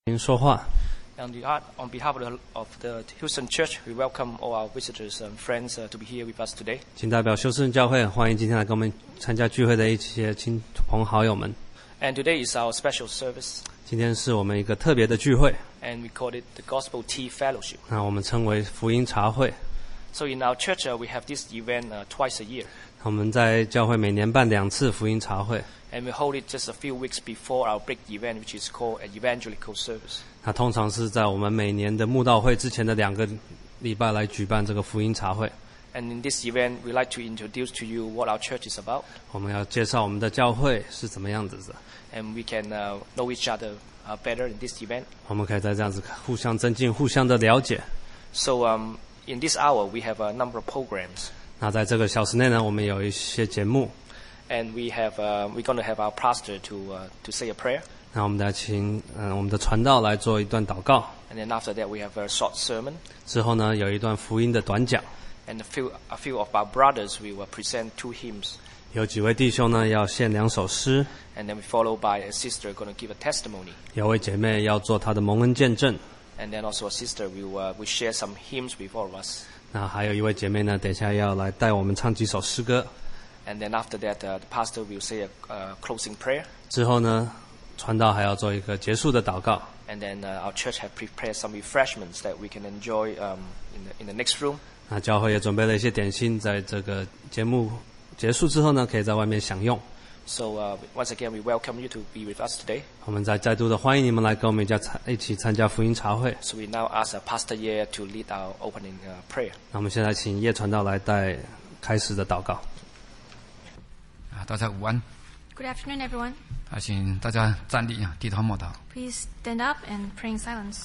您说话。 On behalf of the Houston Church, we welcome all our visitors and friends to be here with us today. 请代表休斯顿教会欢迎今天来跟我们参加聚会的一些亲朋好友们。 And today is our special service. 今天是我们一个特别的聚会。 And we call it the Gospel Tea Fellowship. 那我们称为福音茶会。 So in our church, we have this event twice a year. 我们在教会每年办2次福音茶会。 And we hold it just a few weeks before our big event, which is called an evangelical service. 那通常是在我们每年的慕道会之前的2个礼拜来举办这个福音茶会。 And in this event, we like to introduce to you what our church is about. 我们要介绍我们的教会是怎么样子的。 And we can know each other better in this event. 我们可以在这样子互相增进、互相的了解。 So in this hour, we have a number of programs. 那在这个小时内呢，我们有一些节目。 And we're going to have our pastor to say a prayer. 那我们来请我们的传道来做一段祷告。 And then after that, we have a short sermon. 之后呢，有一段福音的短讲。 And a few of our brothers we will present 2 hymns. 有几位弟兄呢要献2首诗。 And then we follow by a sister going to give a testimony. 有位姐妹要做她的蒙恩见证。 And then also a sister will share some hymns with all of us. 那还有一位姐妹呢，等一下要来带我们唱几首诗歌。 And then after that, the pastor will say a closing prayer. 之后呢，传道还要做一个结束的祷告。 And then our church have prepared some refreshments that we can enjoy in the next room. 那教会也准备了一些点心，在这个节目结束之后呢，可以在外面享用。 So once again, we welcome you to be with us today. 我们再度的欢迎你们来跟我们一起参加福音茶会。 So we now ask Pastor Ye to lead our opening prayer. 那我们现在请叶传道来带开始的祷告。 大家午安。 Good afternoon, everyone. 请大家站立低头默祷。 Please stand up and pray in silence.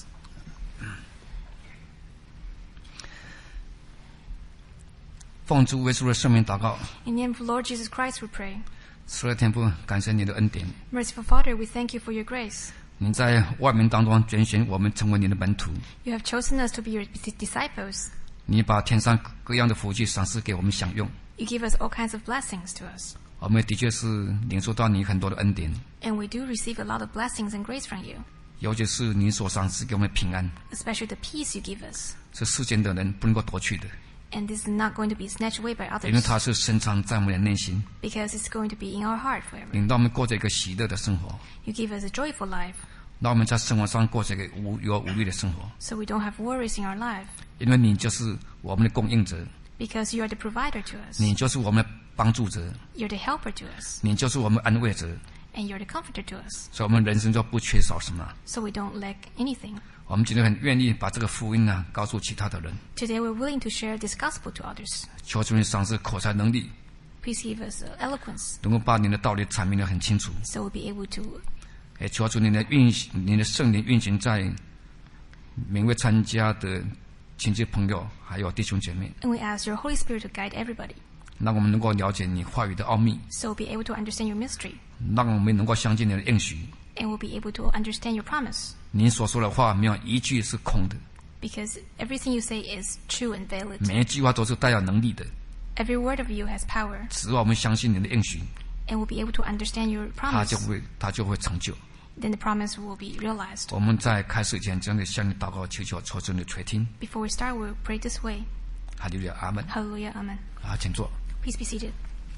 奉主耶稣的圣名祷告。 In the name of the Lord Jesus Christ, we pray. 慈爱天父，感谢你的恩典。 Merciful Father, we thank you for your grace. 你在万民当中拣选我们成为你的门徒。 You have chosen us to be your disciples. 你把天上各样的福气赏赐给我们享用。 You give us all kinds of blessings to us. 我们的确是领受到你很多的恩典。 And we do receive a lot of blessings and grace from you. 尤其是你所赏赐给我们的平安。 Especially the peace you give us. 是世间的人不能够夺去的。 And this is not going to be snatched away by others. 因为它是深藏在我们的内心。 Because it's going to be in our heart forever. 领到我们过着一个喜乐的生活。 You give us a joyful life. 让我们在生活上过着一个无忧无虑的生活。 So we don't have worries in our life. 因为你就是我们的供应者。 Because you are the provider to us. 你就是我们的帮助者。 You're the helper to us. 你就是我们安慰者。 And you're the comforter to us. 所以我们人生就不缺少什么。 So we don't lack anything. 我们今天很愿意把这个福音告诉其他的人。 Today we're willing to share this gospel to others. 求主你赏赐口才能力。 Please give us eloquence. 能够把你的道理阐明得很清楚。 So we'll be able to. 也求主你的圣灵运行在每位参加的亲戚朋友还有弟兄姐妹。 And we ask your Holy Spirit to guide everybody. 让我们能够了解你话语的奥秘。 So we'll be able to understand your mystery. 让我们能够相信你的应许。 And we'll be able to understand your promise. 你所说的话没有一句是空的。 Because everything you say is true and valid. 每一句话都是带有能力的。 Every word of you has power. 只要我们相信你的应许。 And we'll be able to understand your promise. 它就会成就。 Then the promise will be realized. 我们在开始前真的向你祷告，求求主你垂听。 Before we start, we'll pray this way. 哈利路亚，阿门。 Hallelujah, amen. 请坐。 Please be seated.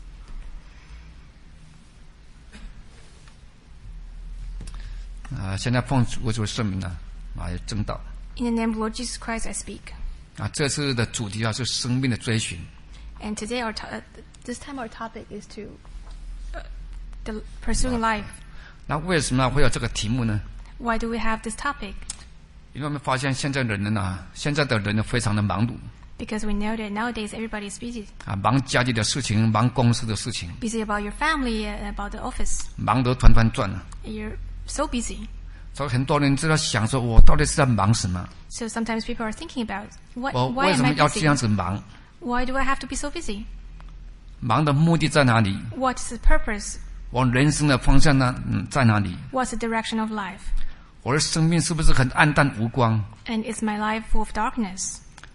现在奉主耶稣的圣名来证道。 In the name of Lord Jesus Christ, I speak. 这次的主题是生命的追寻。 And today, this time our topic is to the pursuing life. 那为什么会有这个题目呢？ Why do we have this topic? 因为我们发现现在的人非常的忙碌。 Because we know that nowadays everybody is busy. 忙家里的事情，忙公司的事情。 Busy about your family and about the office. 忙得团团转。 You're so busy. 所以很多人就在想说，我到底是在忙什么？ So sometimes people are thinking about why 为 am 什 I 么要这 busy? 样子忙？ Why do I have to be so busy? 忙的目的在哪里？ What's the purpose? 我人生的方向在哪里？ What's the direction of life? 我的生命是不是很暗淡无光？ And is my life full of darkness?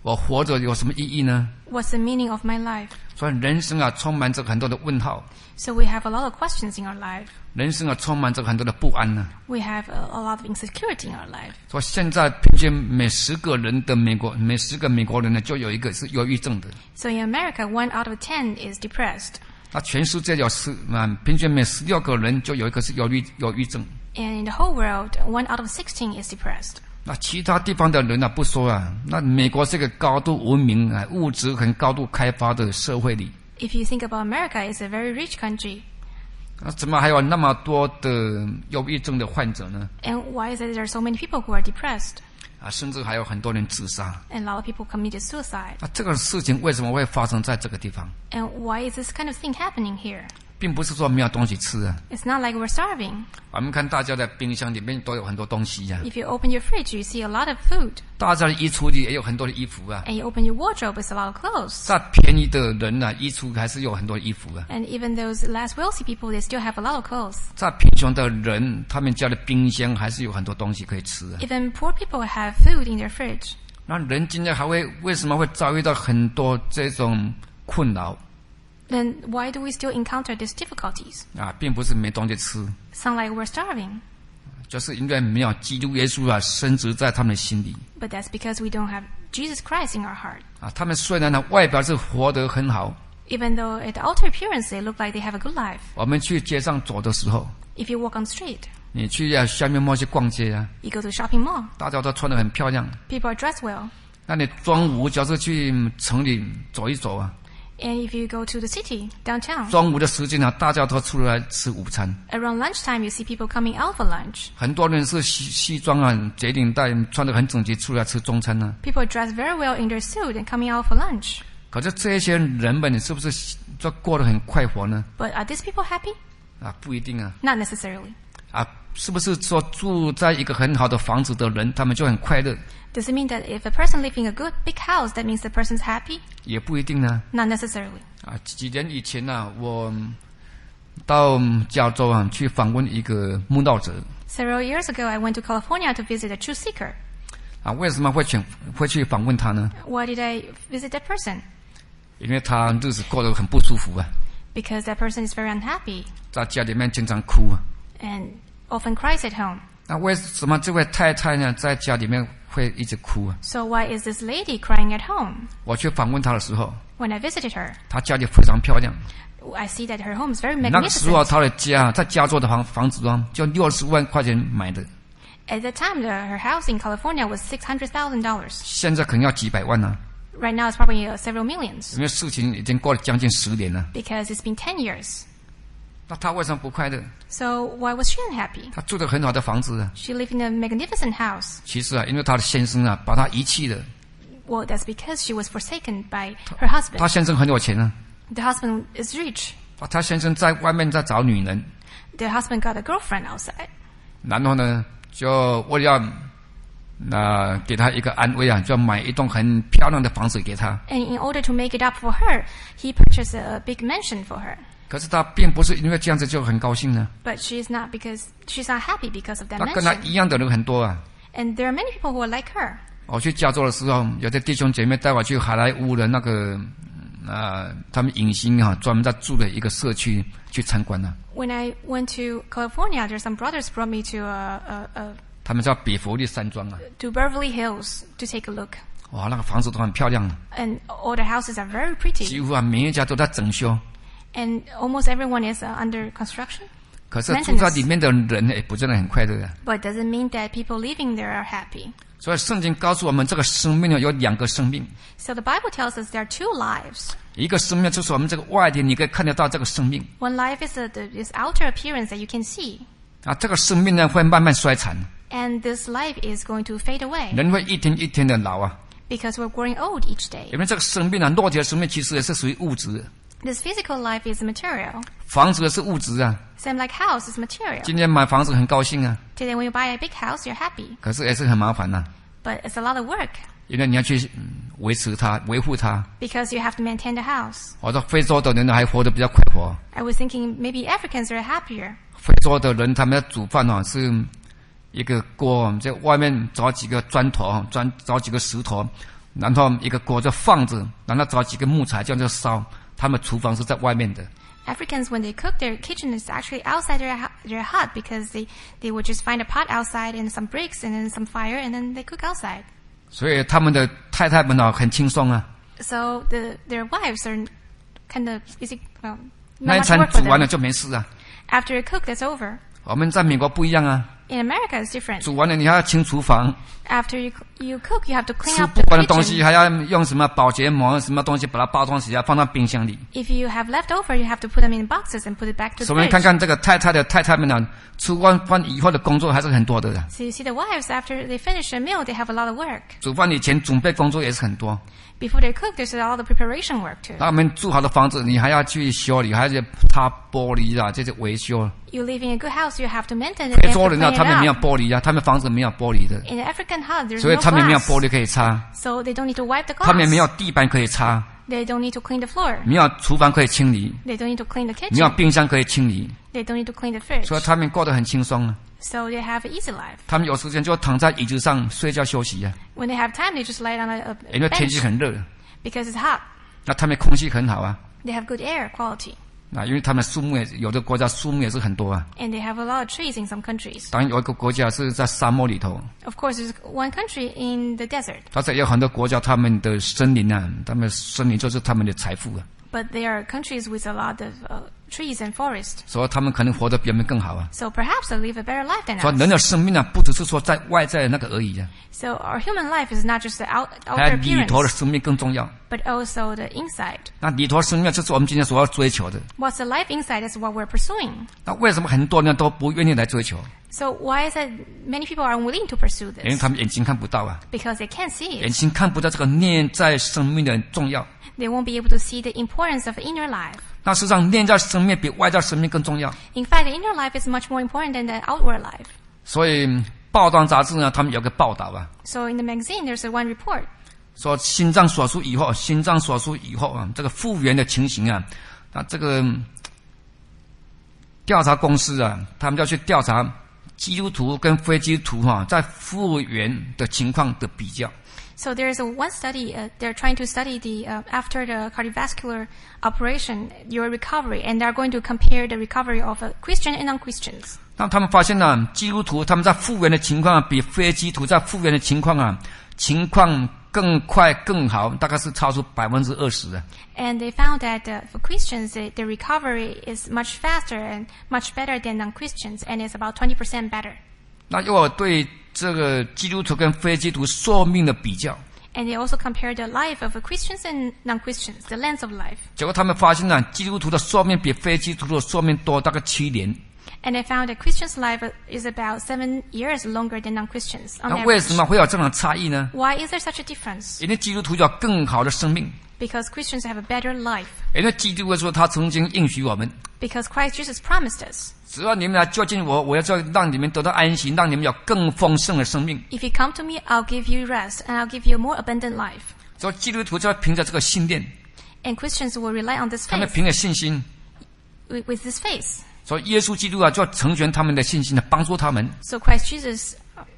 我活着有什么意义呢？ What's the meaning of my life? 所以人生啊，充满着很多的问号， So we have a lot of questions in our life. 人生啊，充满着很多的不安呢。 We have a lot of insecurity in our life. 说现在平均每10个美国人呢，就有一个是忧郁症的。 So in America, 1 out of 10 is depressed. 那全世界平均每16个人就有一个是忧郁症。 And in the whole world, 1 out of 16 is depressed. 那其他地方的人啊不说啊，那美国是个高度文明啊，物质很高度开发的社会里， If you think about America, it's a very rich country. 那怎么还有那么多的忧郁症的患者呢？ And why is it there are so many people who are depressed? 啊，甚至还有很多人自杀。 And a lot of people committed suicide. 那这个事情为什么会发生在这个地方？ And why is this kind of thing happening here? 并不是说没有东西吃啊。 It's not like we're starving. 我们看大家的冰箱里面都有很多东西呀、 If you open your fridge, you see a lot of food. 大家的衣橱里也有很多的衣服啊。 And you open your wardrobe, it's a lot of clothes. 在便宜的人啊，衣橱还是有很多衣服啊。 And even those less wealthy people, they still have a lot of clothes. 在贫穷的人，他们家的冰箱还是有很多东西可以吃啊。 Even poor people have food in their fridge. 那人今天为什么会遭遇到很多这种困扰 Then why do we still encounter these difficulties? 啊？并不是没东西吃， It's not like we're starving, 就是因为没有基督耶稣啊深植在他们的心里 but that's because we don't have Jesus Christ in our heart. 啊。他们虽然呢外表是活得很好， Even though at the outer appearance they look like they have a good life. 我们去街上走的时候， If you walk on the street, 你去下面摸去逛街啊， you go to a shopping mall, 大家都穿得很漂亮。 people are dressed well. 那你中午就是去城里走一走啊， And if you go to the city, downtown, 中午的时间啊，大家都出来吃午餐。 around lunchtime you see people coming out for lunch. 很多人是西装啊，结领带，穿得很整齐，出来吃中餐呢、 People are dressed very well in their suit and coming out for lunch. 可是这些人们是不是就过得很快活呢？ But are these people happy? 啊，不一定啊。 Not necessarily. 啊，是不是说住在一个很好的房子的人，他们就很快乐？ Does it mean that if a person lives in a good big house, that means the person's happy? 也不一定呢。 Not necessarily. 啊，几年以前呢、我到加州啊去访问一个慕道者 Several years ago, I went to California to visit a truth seeker. 啊，为什么会去访问他呢？ Why did I visit that person? 因为他日子过得很不舒服啊， Because that person is very unhappy 在家里面经常哭啊。 and often cries at home. 那为什么这位太太呢，在家里面会一直哭啊？ So why is this lady crying at home? 我去访问她的时候， When I visited her, 她家里非常漂亮。 I see that her home is very 那个时候 magnificent. 她的家在加州的房子啊，就60万块钱买的， At that time, her house in California was $600,000. 现在可能要几百万呢、 Right now, it's probably several millions 因为事情已经过了将近10年了。 because it's been 10 years. 那她为什么不快乐？ So why was she unhappy? 她住的很好的房子啊， She lived in a magnificent house. 其实啊，因为她的先生啊把她遗弃了。 Well, that's because she was forsaken by her husband. 她先生很有钱啊， The husband is rich. 她先生在外面在找女人， The husband got a girlfriend outside. 然后呢，就为了要给她一个安慰啊，就买一栋很漂亮的房子给她。 And in order to make it up for her, he purchased a big mansion for her. 可是她并不是因为这样子就很高兴呢。 But she's not happy because of that 她跟她 mansion. 一样的人很多啊。 And there are many people who are like her. 我去加州的时候，有的弟兄姐妹带我去好莱坞的那个他们影星啊，专门在住的一个社区去参观呢、 When I went to California, there's some brothers brought me to 他们叫比佛利山庄啊， to Beverly Hills to take a look. 哇，那个房子都很漂亮， And all the houses are very pretty. 几乎啊每一家都在整修。 And almost everyone is under construction. 可是住在里面的人也不见得很快乐啊。 But it doesn't mean that people living there are happy. 所以圣经告诉我们，这个生命呢有2个生命， So the Bible tells us there are 2 lives. 一个生命就是我们这个外的，你可以看得到这个生命 One life is this outer appearance that you can see. 啊，这个生命呢会慢慢衰残， And this life is going to fade away 人会一天一天的老啊。 because we're growing old each day. 因为这个生命啊，肉体的生命其实也是属于物质， This physical life is material. 房子也是物质啊。 Same like house is material. 今天买房子很高兴啊， Today when you buy a big house, you're happy. 可是也是很麻烦呐、 But it's a lot of work 因为你要去维持它、维护它。 because you have to maintain the house. 我说非洲的人还活得比较快活， I was thinking maybe Africans are happier. 非洲的人他们要煮饭哦，是一个锅，在外面找几个砖头，找几个石头， 然后一个锅就放着，然后找几个木材这样就烧。他们厨房是在外面的。 Africans, when they cook, their kitchen is actually outside their hut because they would just find a pot outside and some bricks and then some fire and then they cook outside. 所以他们的太太们很轻松啊。 So their wives are kind of easy. Well, 那 not 一 much 餐 work for 煮完了 them. 就没事啊。 After you cook, that's over. 我们在美国不一样啊。 In America, it's different. 煮完了你还要清厨房。 After you cook, you have to clean 吃 up 不 the 完的东西 kitchen. 还要用什么保洁膜什么东西把它包装起来放到冰箱里。 If you have leftover, you have to put them in boxes and put it back to the 我们看 fridge. 看这个太太们呢，吃完饭以后的工作还是很多的。 So you see the wives, after they finish a meal, they have a lot of work. 煮饭以前准备工作也是很多。 Before they cook, there's a lot of preparation work too. 他们住好的房子，你还要去修理，还要去擦玻璃啊，这些维修。 You live in a good house, you have to maintain it. 非 You 洲 have to 人呢， clean 他们 it 没有 up. 玻璃啊，他们房子没有玻璃的， In the African hut, there's 所以 no 他们没有 glass. 玻璃可以擦， So they don't need to wipe the 他们没 glass. 有地板可以擦， They don't need to clean the floor. 没有厨房可以清理， They don't need to clean the 没有 kitchen. 冰箱可以清理， They don't need to clean the fridge. 所以他们过得很轻松啊。 So they have an easy life. 他们有时间就躺在椅子上睡觉休息啊， When they have time, they just lay down a 因为天气 bench 很热， because it's hot. 那他们空气很好啊。 They have good air quality. 那因为他们树木有的国家树木也是很多啊。 And they have a lot of trees in some countries. 当然有一个国家是在沙漠里头， Of course, there's one country in the desert. 但是有很多国家他们的森林啊，他们森林就是他们的财富啊， But there are countries with a lot of trees and forests. 所以他们可能活得比我们更好啊。 So perhaps they'll live a better life than 所以人 us. 的生命啊，不只是说在外在的那个而已啊， So our human life is not just the 还有 outer 里头的 appearance, 生命更重要。 but also the inside. 那里头的生命就是我们今天所要追求的。 What's the life inside is what we're pursuing. 那为什么很多人都不愿意来追求？ So why is it many people are unwilling to pursue 因为 this? 他们眼睛看不到啊， Because they can't see 眼 it. 睛看不到这个内在生命的重要。 They won't be able to see the importance of inner life. 那事实上，内在生命比外在生命更重要。 In fact, the inner life is much more important than the outward life. 所以报章杂志呢，他们有个报道啊， So in the magazine, there's one report. 说心脏手术以后啊，这个复原的情形啊，那这个调查公司啊，他们要去调查基督徒跟非基督徒在复原的情况的比较。 So there's one study, they're trying to study after the cardiovascular operation, your recovery, and they're going to compare the recovery of Christian and non-Christians. 那他们发现呢，基督徒他们在复原的情况比非基督徒在复原的情况更快更好，大概是超出20%啊。 And they found that for Christians, the recovery is much faster and much better than non-Christians, and it's about 20% better. 那如果对这个基督徒跟非基督徒寿命的比较， And they also compare the life of Christians and non-Christians, the length of life. 结果他们发现呢，基督徒的寿命比非基督徒的寿命多大概7年。 And they found that Christians' life is about 7 years longer than non-Christians on 那为 average. 什么会有这种差异呢？ Why is there such a difference? 因为基督徒有更好的生命， Because Christians have a better life. 因为基督徒说他曾经应许我们， Because Christ Jesus promised us, 只要你们来就近我，我要让你们得到安息，让你们有更丰盛的生命。 if you come to me, I'll give you rest, and I'll give you a more abundant life. 所以基督徒就要凭着这个信念， And Christians will rely on this 他们 faith, 凭着信心， with this faith. 所以耶稣基督啊，就要成全他们的信心，帮助他们， So Christ Jesus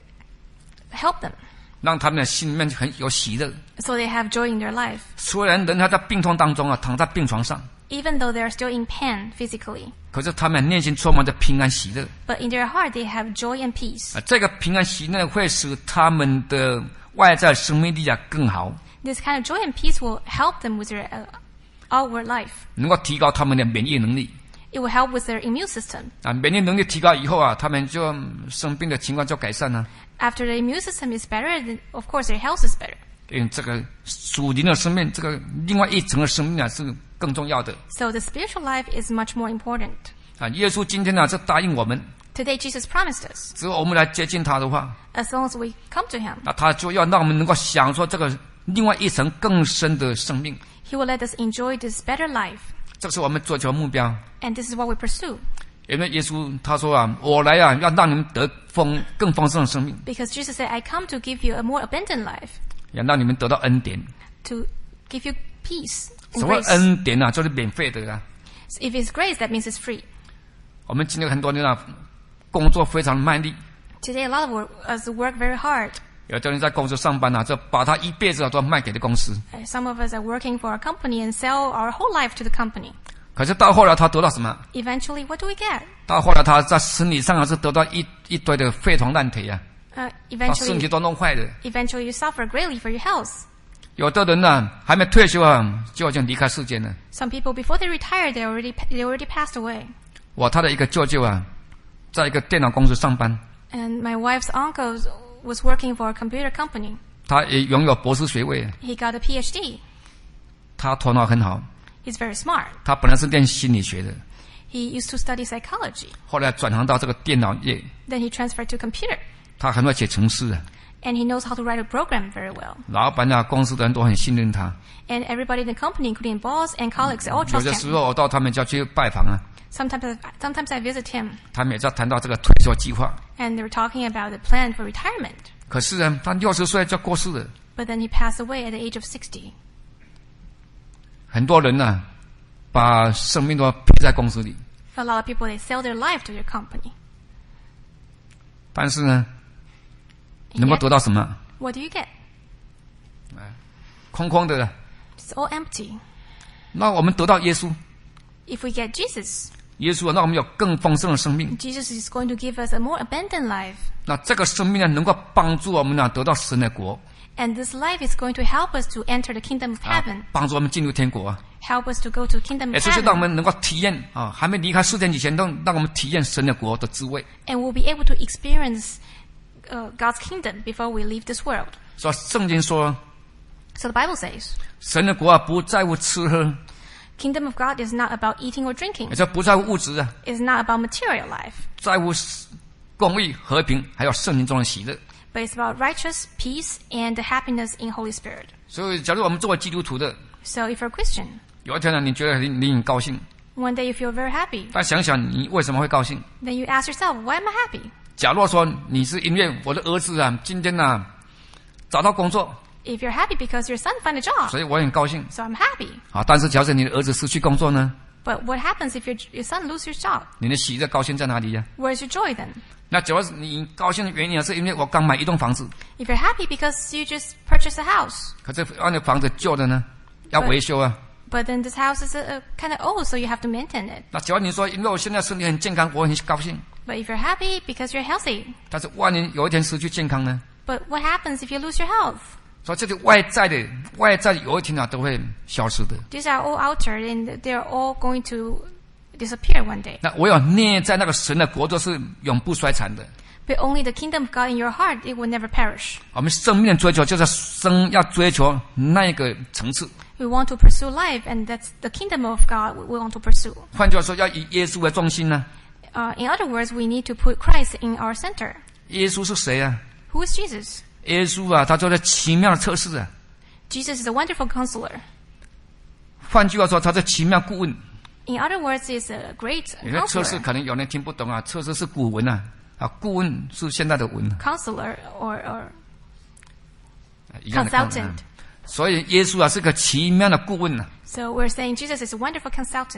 helped them, 让他们的心里面很有喜乐。 so they have joy in their life. 虽然人还在病痛当中啊，躺在病床上， Even though they are still in pain physically, 可是他们内心充满着平安喜乐。 but in their heart they have joy and peace. 这个平安喜乐会使他们的外在生命力更好， This kind of joy and peace will help them with their outward life. 能够提高他们的免疫能力。 It will help with their immune system. 啊，免疫能力提高以后啊，他们就生病的情况就改善了。 After the immune system is better, then of course their health is better. 因为这个属灵的生命，这个另外一层的生命啊，是更重要的。 So the spiritual life is much more important. 啊，耶稣今天呢，就答应我们， Today Jesus promised us, 只要我们来接近他的话， as long as we come to him, 那他就要让我们能够享受这个另外一层更深的生命。 he will let us enjoy this better life. 这是我们追求的目标。 And this is what we pursue. 因为耶稣他说啊，我来啊，要让你们得更丰盛的生命， Because Jesus said, I come to give you a more abundant life, 也让你们得到恩典。 to give you peace and 所谓 grace. 恩典啊，就是免费的啊。 So if it's grace, that means it's free. 我们今天很多人啊，工作非常卖力， Today a lot of us work very hard, 有的人在公司上班就把他一辈子都卖给了公司。 Some of us are working for a company and sell our whole life to the company. 可是到后来他得到什么？ Eventually, what do we get? 到后来他在身体上是得到一堆的废铜烂铁把身体 Eventually, 都弄坏了。 you suffer greatly for your health. 有的人还没退休就已经离开世间了。 Some people, before they retire, they already passed away. 他的一个舅舅在一个电脑公司上班， And my wife's uncle was working for a computer company. 他也拥有博士学位， He got a PhD. 他头脑很好。 He's very smart. 他本来是练心理学的， He used to study psychology. 后来转行到这个电脑业。 Then he transferred to computer. 他很会写程式 And he knows how to write a program very well. 老板公司的人都很信任他。 And everybody in the company, including boss and colleagues, all 有 trust 的时 him. 候我到他们家去拜访 Sometimes I visit him, 他们也在谈到这个退休计划。 and they were talking about the plan for retirement. 可是他60岁就过世了。 But then he passed away at the age of 60. 很多人把生命都赔在公司里， A lot of people, they sell their life to their company. 但是能够得到什么？ What do you get? 空空的。 It's all empty. 那我们得到耶稣， If we get Jesus, 耶稣让我们有更丰盛的生命。 Jesus is going to give us a more abundant life. 那这个生命能够帮助我们得到神的国， And this life is going to help us to enter the kingdom of heaven, 帮助我们进入天国 help us to go to kingdom 也 of 就是让我 heaven, 们能够体验还没离开世界以前，让我们体验神的国的滋味。 and we'll be able to experience God's kingdom before we leave this world. 所以圣经说， So the Bible says, 神的国不在乎吃喝， kingdom of God is not about eating or drinking. 也就不在乎物质 It's not about material life, 在乎公义、和平，还有圣灵中的喜乐。 but it's about righteous peace and the happiness in Holy Spirit. 所以，假如我们作为基督徒的， So if you're a Christian, 有一天你觉得你很高兴， one day you feel very happy, 但想想你为什么会高兴？ then you ask yourself, why am I happy? 假若说你是因为我的儿子今天找到工作， If you're happy because your son found a job, 所以我很高兴。 so I'm happy. 但是假设你的儿子失去工作呢？ But what happens if your son loses his job? 你的喜乐高兴在哪里呀？ Where's your joy then? 那假如你高兴的原因是因为我刚买一栋房子， If you're happy because you just purchased a house, 可是那房子旧的呢，要维修 but then this house is kind of old, so you have to maintain it. 那假如你说因为我现在身体很健康，我很高兴， But if you're happy because you're healthy, 但是万一有一天失去健康呢？ but what happens if you lose your health? 所以这些外在的有一天都会消失的。 These are all outer, and they're all going to disappear one day. 那唯有内在那个神的国度是永不衰残的。 But only the kingdom of God in your heart, it will never perish. 我们生命的追求就是要追求那个层次。 We want to pursue life, and that's the kingdom of God we want to pursue. 换句话说，要以耶稣为中心呢。 In other words, we need to put Christ in our center. 耶稣是谁啊？ Who is Jesus? 耶稣他做了奇妙的测试 Jesus is a wonderful counselor. 换句话说，他是奇妙顾问。 In other words, he's a great 有些测试 counselor. 可能有人听不懂测试是古文顾问是现在的文 Counselor or 一样的概念 consultant. 所以耶稣是个奇妙的顾问 So we're saying Jesus is a wonderful consultant.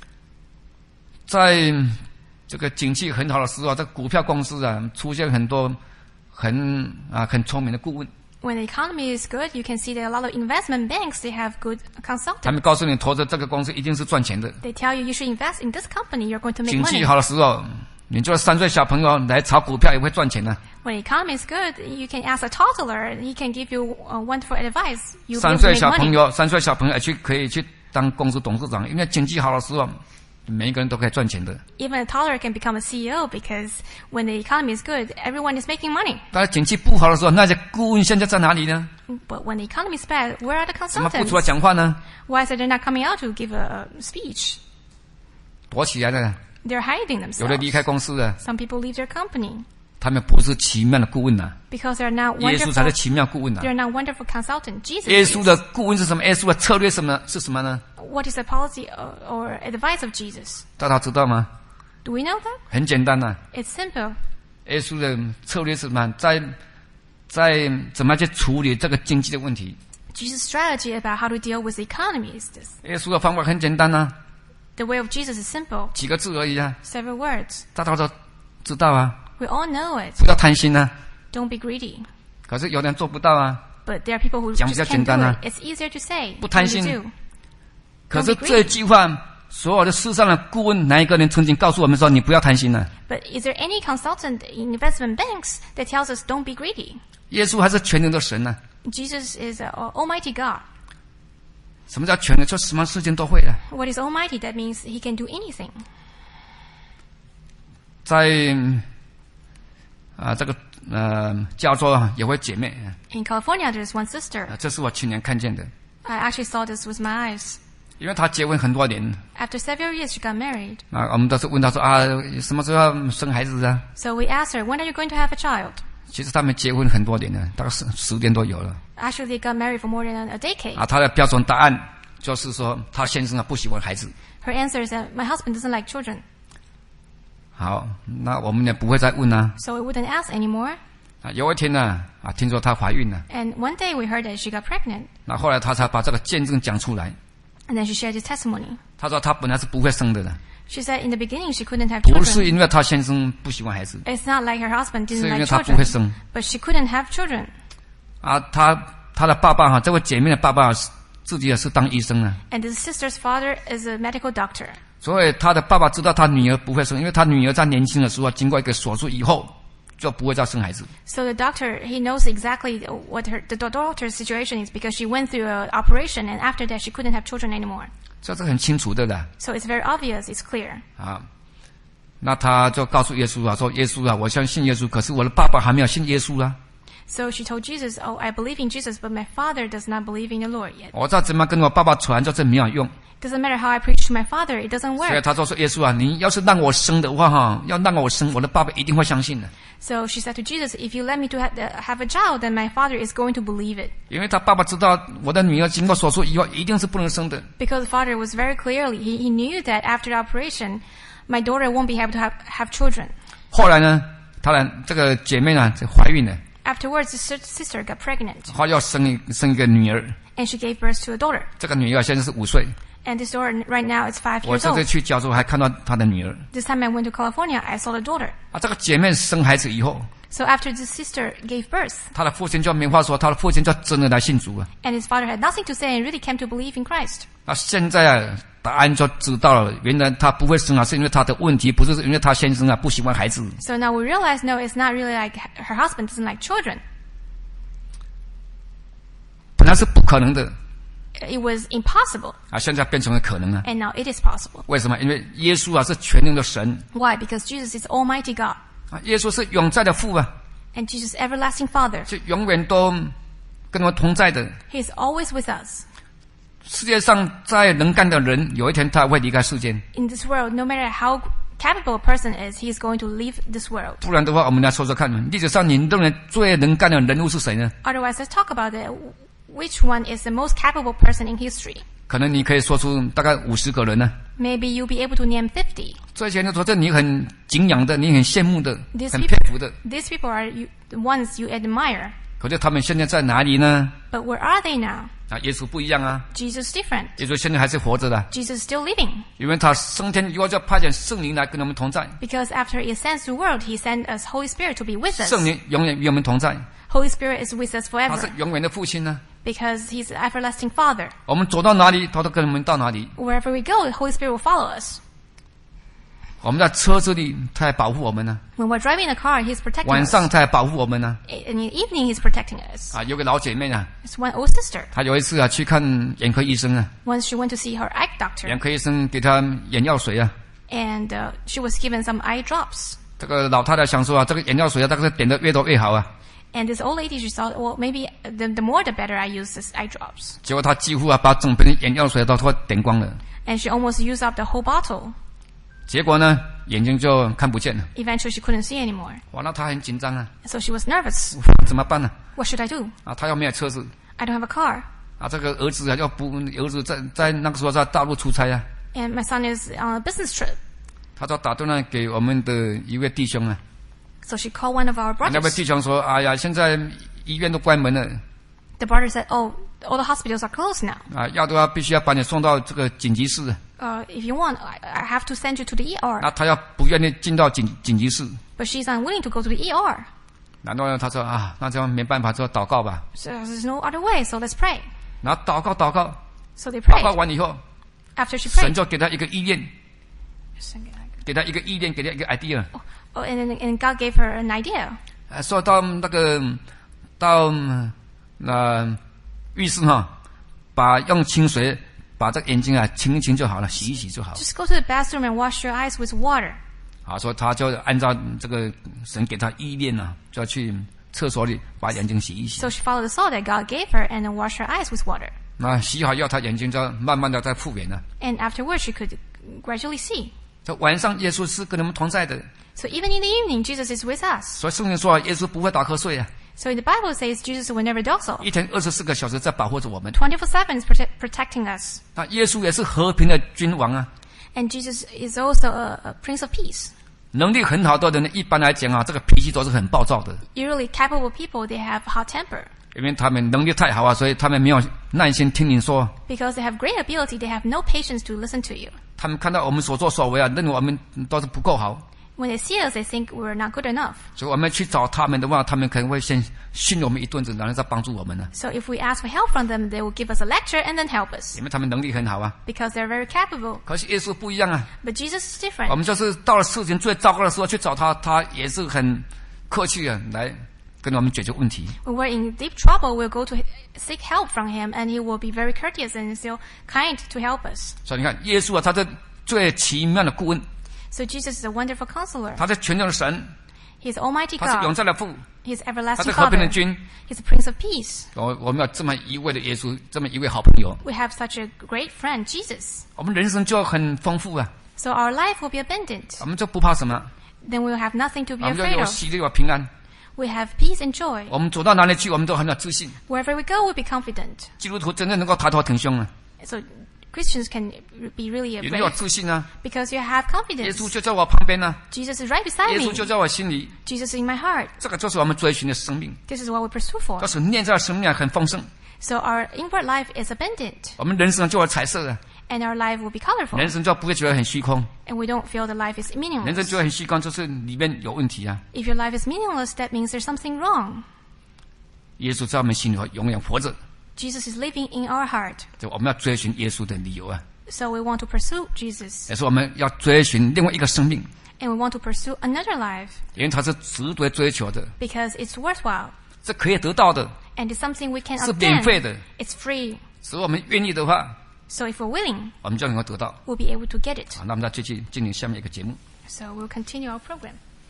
在这个景气很好的时候，这股票公司出现很多很聪明的顾问。 When the economy is good, you can see that a lot of investment banks, they have good 他 consultants. 们告诉你投资这个公司一定是赚钱的。 They tell you you should invest in this company, you're going to make 景气 money. 好的时候，你就3岁小朋友来炒股票也会赚钱的。 When the economy is good, you can ask a toddler, he can give you wonderful advice. You'll be 3 able to 岁 make 小朋 money. 友，3岁小朋友可以去当公司董事长，因为经济好的时候，每一个人都可以赚钱的。 Even a toddler can become a CEO because when the economy is good, everyone is making money. 但是景气不好的时候，那些顾问现在在哪里呢？ But when the economy is bad, where are the 怎么不出来 consultants? 讲话呢？ Why is it they're not coming out to give a speech? 躲起来的， They're hiding 有的离 themselves. 开公司的， Some people leave their company 他们不是奇妙的顾问 because they're not 耶稣才是 wonderful. 奇妙顾问 They're not wonderful consultant. Jesus 耶稣 is. 的顾问是什么？耶稣的策略是什么呢？ What is the policy or advice of Jesus? 大家知道吗？ Do we know that? 很简单 It's simple. 耶稣的策略是什么？在怎么去处理这个经济的问题？ Jesus' strategy about how to deal with the economy is this. 耶稣的方法很简单 The way of Jesus is simple. 几个字而已 Several words. 大家都知道 We all know it. 不要贪心 Don't be greedy. 可是有人做不到啊。 But there are people who 讲比 just 较 can't 简单 do 啊。 it. It's easier to say 不贪 than to 心。 do. 可是这句话，所有的世上的顾问，哪一个人曾经告诉我们说你不要贪心呢？ But is there any consultant in investment banks that tells us don't be greedy? 耶稣还是全能的神呢、 Jesus is Almighty God. 什么叫全能？就什么事情都会的。 What is Almighty? That means He can do anything. 在这个加州啊，有位姐妹 In California, there's one sister. 这是我亲眼看见的， I actually saw this with my eyes. 因为她结婚很多年 After several years, she got married. 啊，我们都是问她说啊，什么时候要生孩子啊？ So we asked her, when are you going to have a child? 其实他们结婚很多年了，大概10年都有了 Actually, they got married for more than a decade. 啊。她的标准答案就是说，她先生啊不喜欢孩子。 Her answer is that my husband doesn't like children. 好，那我们也不会再问啊。 So we wouldn't ask anymore. 啊，有一天呢，听说她怀孕了， And one day we heard that she got pregnant. 那后来她才把这个见证讲出来。 And then she shared his testimony. 她说她本来是不会生的了， She said in the beginning she couldn't have 不是 children. 因为她先生不喜欢孩子， It's not like her husband 是 didn't 因为 like 她不会 children. 生。 But she couldn't have children. 啊，她的爸爸哈，这位姐妹的爸爸自己也是当医生啊， And this sister's father is a medical doctor. 所以她的爸爸知道她女儿不会生，因为她女儿在年轻的时候经过一个手术以后，就不会再生孩子。 So the doctor, he knows exactly what the daughter's situation is because she went through an operation and after that she couldn't have children anymore. 这是很清楚的啦。 So it's very obvious, it's clear. 啊，那他就告诉耶稣啊，说耶稣啊，我相信耶稣，可是我的爸爸还没有信耶稣啊。 So she told Jesus, oh, I believe in Jesus, but my father does not believe in the Lord yet. 我再怎么跟我爸爸传，就是没有用。 Doesn't matter how I preach to my father, it doesn't 所以 work. 他就说耶稣啊，你要是让我生的话哈，要让我生，我的爸爸一定会相信的。 So she said to Jesus, if you let me to have a child, then my father is going to believe it. 因为他爸爸知道我的女儿经过手术以后一定是不能生的。 Because the father was very clearly, he knew that after the operation, my daughter won't be able to have children. 后来呢，这个姐妹呢就怀孕了， Afterwards, the sister got pregnant, 她要生一个女儿， and she gave birth to a daughter. 这个女儿现在是5岁。 And this daughter right now is 5 我 years 这次 old. 去加州还看到她的女儿 This time I went to California, I saw the daughter. 啊。这个姐妹生孩子以后， So after this sister gave birth, 她的父亲就没话说，她的父亲就真的来信主啊。 and his father had nothing to say and really came to believe in Christ. 那现在啊，答案就知道了，原来她不会生啊，是因为她的问题，不是因为她先生啊不喜欢孩子。 So now we realize, no, it's not really like her husband doesn't like children. 本来是不可能的 It was impossible, 啊，现在变成了可能啊。 and now it is possible. 为什么？因为耶稣啊是全能的神 Why? Because Jesus is Almighty God, 啊，耶稣是永在的父啊， and Jesus is everlasting Father. 是永远都跟我们同在的。 He is always with us. 世界上再能干的人，有一天他会离开世间， In this world, no matter how capable a person is, he is going to leave this world. 不然的话，我们来说说看，历史上你认为最能干的人物是谁呢？ Otherwise, let's talk about it. Which one is the most capable person in history? 可能你可以说出大概50个人呢。 Maybe you'll be able to name 50. 这些人说，这你很敬仰的，你很羡慕的， These 很 people, 佩服的。 these people are the ones you admire. 可是他们现在在哪里呢？ But where are they now? 啊，耶稣不一样啊， Jesus is different. 耶稣现在还是活着的， Jesus is still living. 因为他升天以后就派遣圣灵来跟我们同在， Because after he ascends to the world, he sent us Holy Spirit to be with us. 圣灵永远与我们同在， Holy Spirit is with us 他 forever. 是永远的父亲呢。 Because he's the everlasting Father. 我们走到哪里，他都跟我们到哪里。 Wherever we go, the Holy Spirit will follow us. 我们在车子里，他还保护我们呢； When we're driving a car, he's protecting 晚 us. 上他还保护我们呢。 In the evening, he's protecting us. 啊，有个老姐妹啊， It's one old sister. 她有一次啊去看眼科医生啊， Once she went to see her eye doctor, 眼科医生给她眼药水啊。 and she was given some eye drops. 这个老太太想说啊，这个眼药水啊，大概是点的越多越好啊。 And this old lady, she thought, well, maybe the more the better I use this eye drops. 结果她几乎啊把整瓶的眼药水都点光了。 And she almost used up the whole bottle. 结果呢，眼睛就看不见了。 Eventually, she couldn't see anymore. 哇，那她很紧张啊， So she was nervous. 怎么办呢？ What should I do? 啊，她又没有车子 I don't have a car. 啊，这个儿子啊儿子在那个时候在大陆出差啊， And my son is on a business trip. 他就打电话给我们的一位弟兄啊。 So she called one of our 那位 brothers. 弟兄说：“哎呀，现在医院都关门了 The brother said, oh, all the hospitals are closed now. 啊，要的话必须要把你送到这个紧急室。 If you want, I have to send you to the ER. 那他要不愿意进到紧急室， But she's unwilling to go to the ER. 然后呢，他说啊，那就没办法，就祷告吧。 So there's no other way, so let's pray. 然后祷告， So they 祷告 prayed. 完以后， After she 神 prayed, 就给他一个意念， oh, 给他一个意念，给他一个 idea。 and God gave her an idea. 说到浴室哈，用清水把这个眼睛啊清一清就好了，洗一洗就好。 Just go to the bathroom and wash your eyes with water. 好，说他就按照这个神给他意念啊，就要去厕所里把眼睛洗一洗。 So she followed the saw that God gave her and then washed her eyes with water. 那洗好以后，他眼睛就慢慢的在复原了。 And afterwards, she could gradually see. 这晚上耶稣是跟我们同在的， So even in the evening, Jesus is with us. 所以圣经说耶稣不会打瞌睡啊， So in the Bible it says Jesus will never doze off. 一天24个小时在保护着我们。 24/7 is protecting us. 那耶稣也是和平的君王啊， And Jesus is also a Prince of Peace. 能力很好的人，一般来讲啊，这个脾气都是很暴躁的， Usually capable people, they have hot temper. 因为他们能力太好啊，所以他们没有耐心听你说。 Because they have great ability, they have no patience to listen to you. 他们看到我们所作所为啊，认为我们都是不够好， When they see us, they think we're not good enough. 所以我们去找他们的话，他们可能会先训我们一顿子，然后再帮助我们呢， So if we ask for help from them, they will give us a lecture and then help us. 因为他们能力很好啊。 Because they're very capable. 可是耶稣不一样啊， But Jesus is 我 different. 们就是到了事情最糟糕的时候去找他，他也是很客气啊，来跟我们解决问题。 When we're in deep trouble, we'll go to seek help from him, and he will be very courteous and still kind to help us. 所以你看，耶稣啊，他是最奇妙的顾问， So Jesus is a wonderful counselor. 他是全能的神， He's Almighty 他是永 God. 在的父， He's 他 everlasting 是和平的 Father. 君。 He's a Prince of Peace. 我们有这么一位的耶稣，这么一位好朋友， We have such a great friend, Jesus. 我们人生就很丰富啊， So our life will be abundant. 我们就不怕什么， Then we will have nothing to be 我们就 afraid 有 of. 喜乐有平安。 We have peace and joy. 我们走到哪里去，我们都很有自信。 Wherever we go, we'll be confident. 基督徒真正能够抬头挺胸啊， So Christians can be really 也能有 brave 自信啊。 because you have 耶 confidence. 稣就在我旁边呢、 Jesus is right beside 耶稣 me. 就在我心里， Jesus is in my heart. 这个就是我们追寻的生命。 This is what we pursue for. 但是内在的生命啊很丰盛， So our inward life is abundant, 我们人生就有彩色啊， and our life will be colorful, 人生就不会觉得很虚空。 and we don't feel the life is 人生 meaningless. 觉得很虚空，就是里面有问题啊。 If your life is meaningless, that means there's something wrong. 耶稣在我们心里永远活着， Jesus is living in our heart, 就我们要追寻耶稣的理由啊， so we want to pursue Jesus, 也是我们要追寻另外一个生命， and we want to pursue another life 因为它是值得追求的， because it's worthwhile, 是可以得到的， and it's something we can 是免费 obtain. 的。 It's free. 只要我们愿意的话， So if we're willing, 我们就能够得到。 we'll be able to get it. 好，那我们再继续进行下面一个节目。 So we'll continue our program.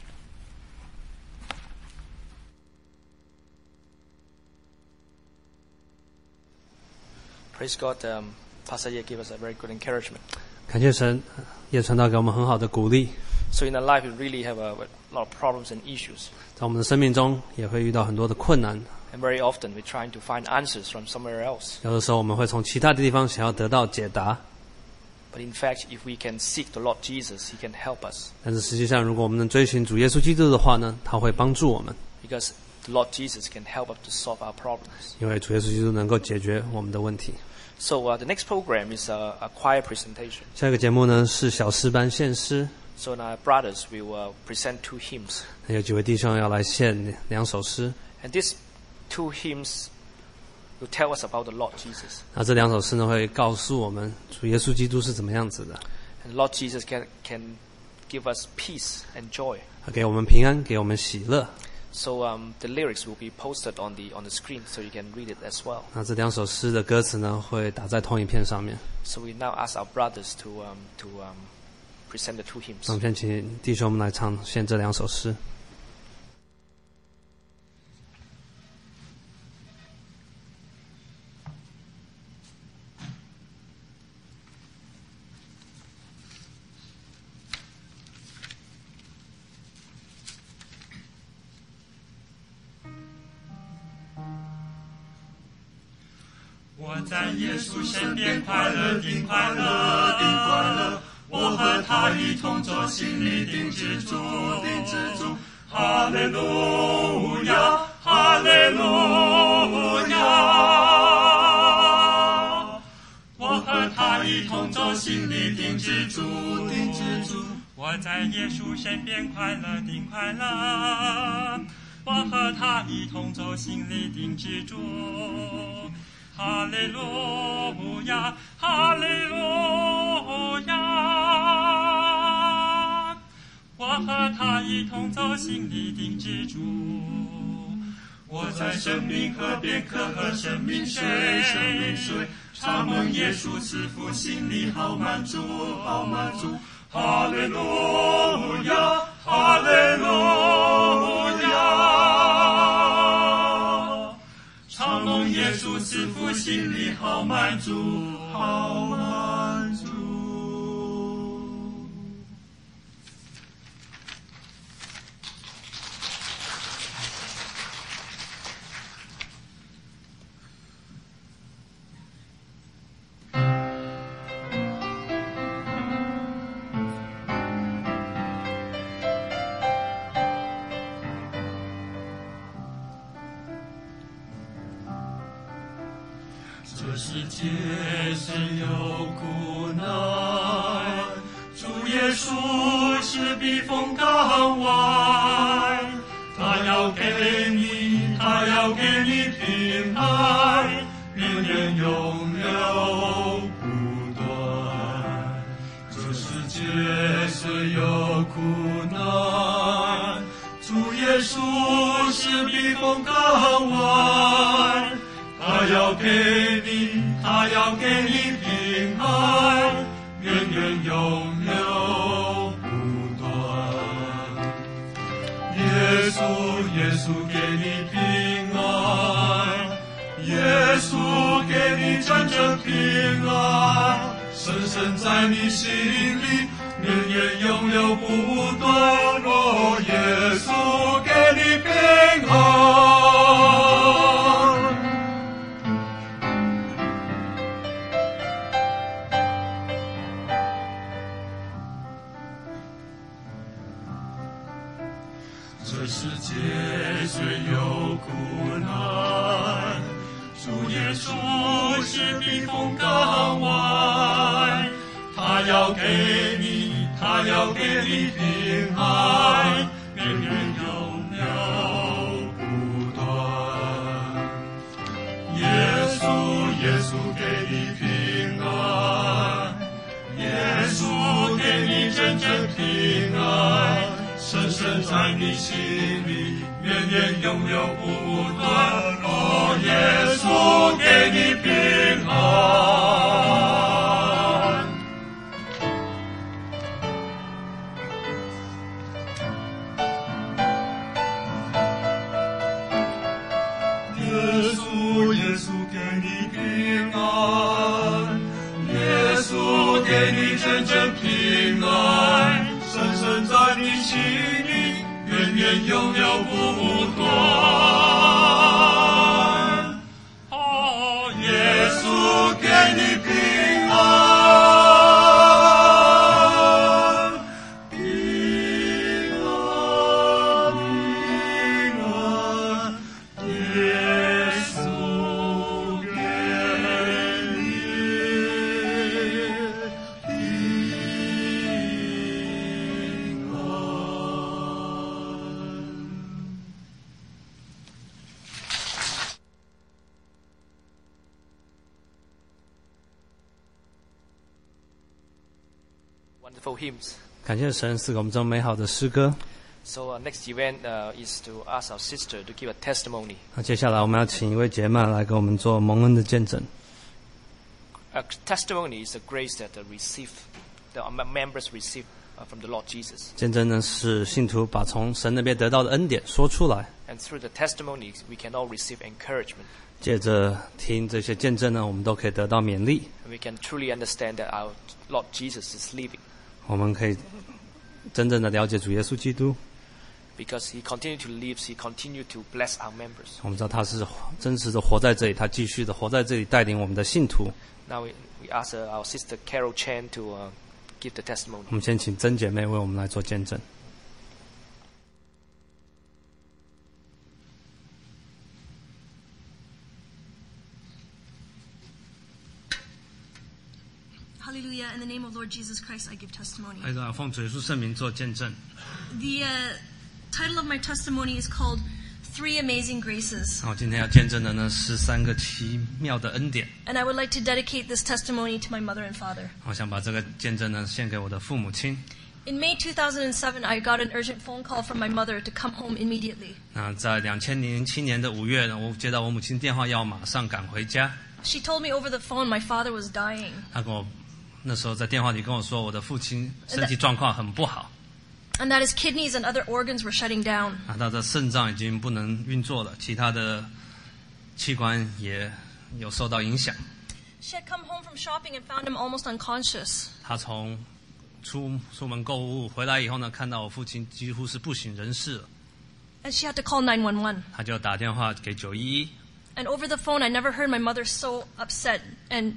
Praise God. Pastor Ye gave us a very good encouragement. 感谢神，叶传道给我们很好的鼓励。 So in our life, we really have a lot of problems and issues. 在我们的生命中也会遇到很多的困难， And very often, we're trying to find answers from somewhere else. 有的时候我们会从其他的地方想要得到解答， But in fact, if we can seek the Lord Jesus, He can help us. 但是实际上，如果我们能追寻主耶稣基督的话呢，他会帮助我们， Because the Lord Jesus can help us to solve our problems. 因为主耶稣基督能够解决我们的问题。 So the next program is a choir presentation. 下一个节目呢是小诗班献诗， So our brothers will present 2 hymns. 有几位弟兄要来献2首诗。 And these 2 hymns will tell us about the Lord Jesus. 那这2首诗呢会告诉我们主耶稣基督是怎么样子的， And Lord Jesus can give us peace and joy. 给我们平安，给我们喜乐。 So the lyrics will be posted on the screen, so you can read it as well. 那这2首诗的歌词呢会打在投影片上面。 So we now ask our brothers to present the 2 那我 hymns. 们先请弟兄们来唱献这2首诗。 我在耶稣身边快乐定快乐定快乐，我和他一同做心里定之主定之主，哈利路亚哈利路亚，我和他一同做心里定之主定之主，我在耶稣身边快乐定快乐， 我和他一同走心里定之主。哈利路亚，哈利路亚。我和他一同走心里定之主。我在生命河边可喝生命水，常蒙耶稣赐福，心里好满足，好满足。哈利路亚，哈利路亚。常蒙耶稣赐福，心里好满足，好满足。这世界虽有苦难，主耶稣是避风港湾。他要给你，他要给你平安，年年永流不断。这世界虽有苦难，主耶稣是避风港湾。他要给你，他要给你平安，年年永流不断。耶稣，耶稣给你平安，耶稣给你真正平安，深深在你心里，年年永流不断。哦，耶稣给你平安。这世界虽有苦难，主耶稣是避风港湾。他要给你，他要给你平安，年年永流不断。耶稣，耶稣给你平安，耶稣给你真正平安，深深在你心里，年年永流不断。哦，耶稣给你平安。耶稣，耶稣给你平安，耶稣给你真正平安，深深在你心里，年年永流不断。哦，耶稣给你平安，平安，平安。耶稣给你平安。 Wonderful hymns. 感谢神赐给我们这么美好的诗歌。 So next event is to ask our sister to give a testimony. 那接下来我们要请一位姐妹来给我们做蒙恩的见证。 A testimony is a grace that the members receive from the Lord Jesus. 见证呢是信徒把从神那边得到的恩典说出来。 And through the testimony, we can all receive encouragement. 借着听这些见证呢，我们都可以得到勉励。 And we can truly understand that our Lord Jesus is living. 我们可以真正的了解主耶稣基督。 Because he continued to live, he continued to bless our members. 我们知道他是真实的活在这里，他继续的活在这里，带领我们的信徒。 Now we ask our sister Carol Chan to give the testimony. 我们先请曾姐妹为我们来做见证。 Hallelujah. In the name of Lord Jesus Christ, I give testimony. 来到奉主耶稣圣名做见证。 The title of my testimony is called 3 amazing graces. 那我今天要见证的呢13个奇妙的恩典。 And I would like to dedicate this testimony to my mother and father. 我想把这个见证呢献给我的父母亲。 In May 2007, I got an urgent phone call from my mother to come home immediately. 那在2007年的5月呢，我接到我母亲电话，要马上赶回家。 She told me over the phone my father was dying. 她跟我那时候在电话里跟我说，我的父亲身体状况很不好， And that his kidneys and other organs were shutting down. 他的肾脏已经不能运作了，其他的器官也有受到影响。 She had come home from shopping and found him almost unconscious. 他从出门购物回来以后呢，看到我父亲几乎是不省人事了， And she had to call 911. 他就打电话给911。 And over the phone, I never heard my mother so upset. And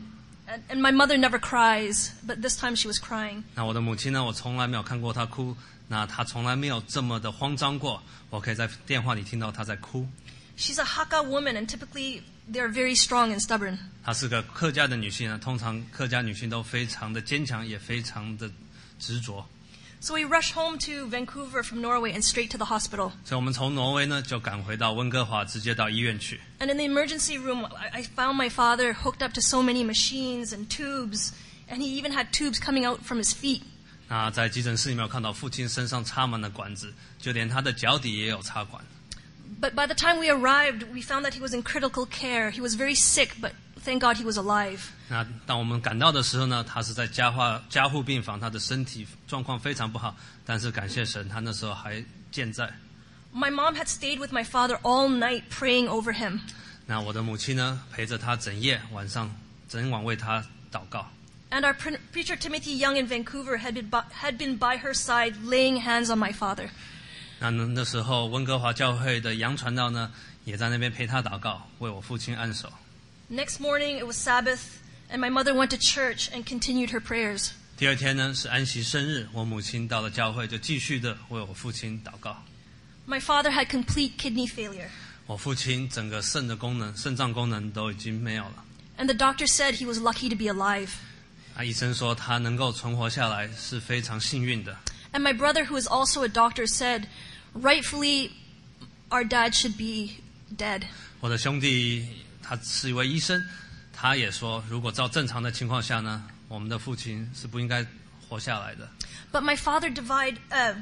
my mother never cries, but this time she was crying. 那我的母亲呢，我从来没有看过她哭，那她从来没有这么的慌张过。我可以在电话里听到她在哭。 She's a Hakka woman, and typically they're very strong and stubborn. 她是个客家的女性呢，通常客家女性都非常的坚强，也非常的执着。 So we rushed home to Vancouver from Norway and straight to the hospital. 所以我们从挪威呢就赶回到温哥华，直接到医院去。 And in the emergency room, I found my father hooked up to so many machines and tubes, and he even had tubes coming out from his feet. 那在急诊室里面有看到父亲身上插满了管子，就连他的脚底也有插管。 But by the time we arrived, we found that he was in critical care. He was very sick, but thank God he was alive. 那当我们赶到的时候呢，他是在加护病房，他的身体状况非常不好，但是感谢神，他那时候还健在。 My mom had stayed with my father all night praying over him. 那我的母亲呢，陪着他整夜，整晚为他祷告。 And our preacher Timothy Young in Vancouver had been by her side laying hands on my father. 那时候温哥华教会的杨传道呢，也在那边陪他祷告，为我父亲按手。 Next morning, it was Sabbath, and my mother went to church and continued her prayers. 第二天呢是安息生日，我母亲到了教会就继续的为我父亲祷告。 My father had complete kidney failure, 我父亲整个肾脏功能都已经没有了。 and the doctor said he was lucky to be alive. 医生说他能够存活下来是非常幸运的。 And my brother, who is also a doctor, said, rightfully, our dad should be dead. 我的兄弟他是一位医生，他也说，如果照正常的情况下呢，我们的父亲是不应该活下来的。 But my father defied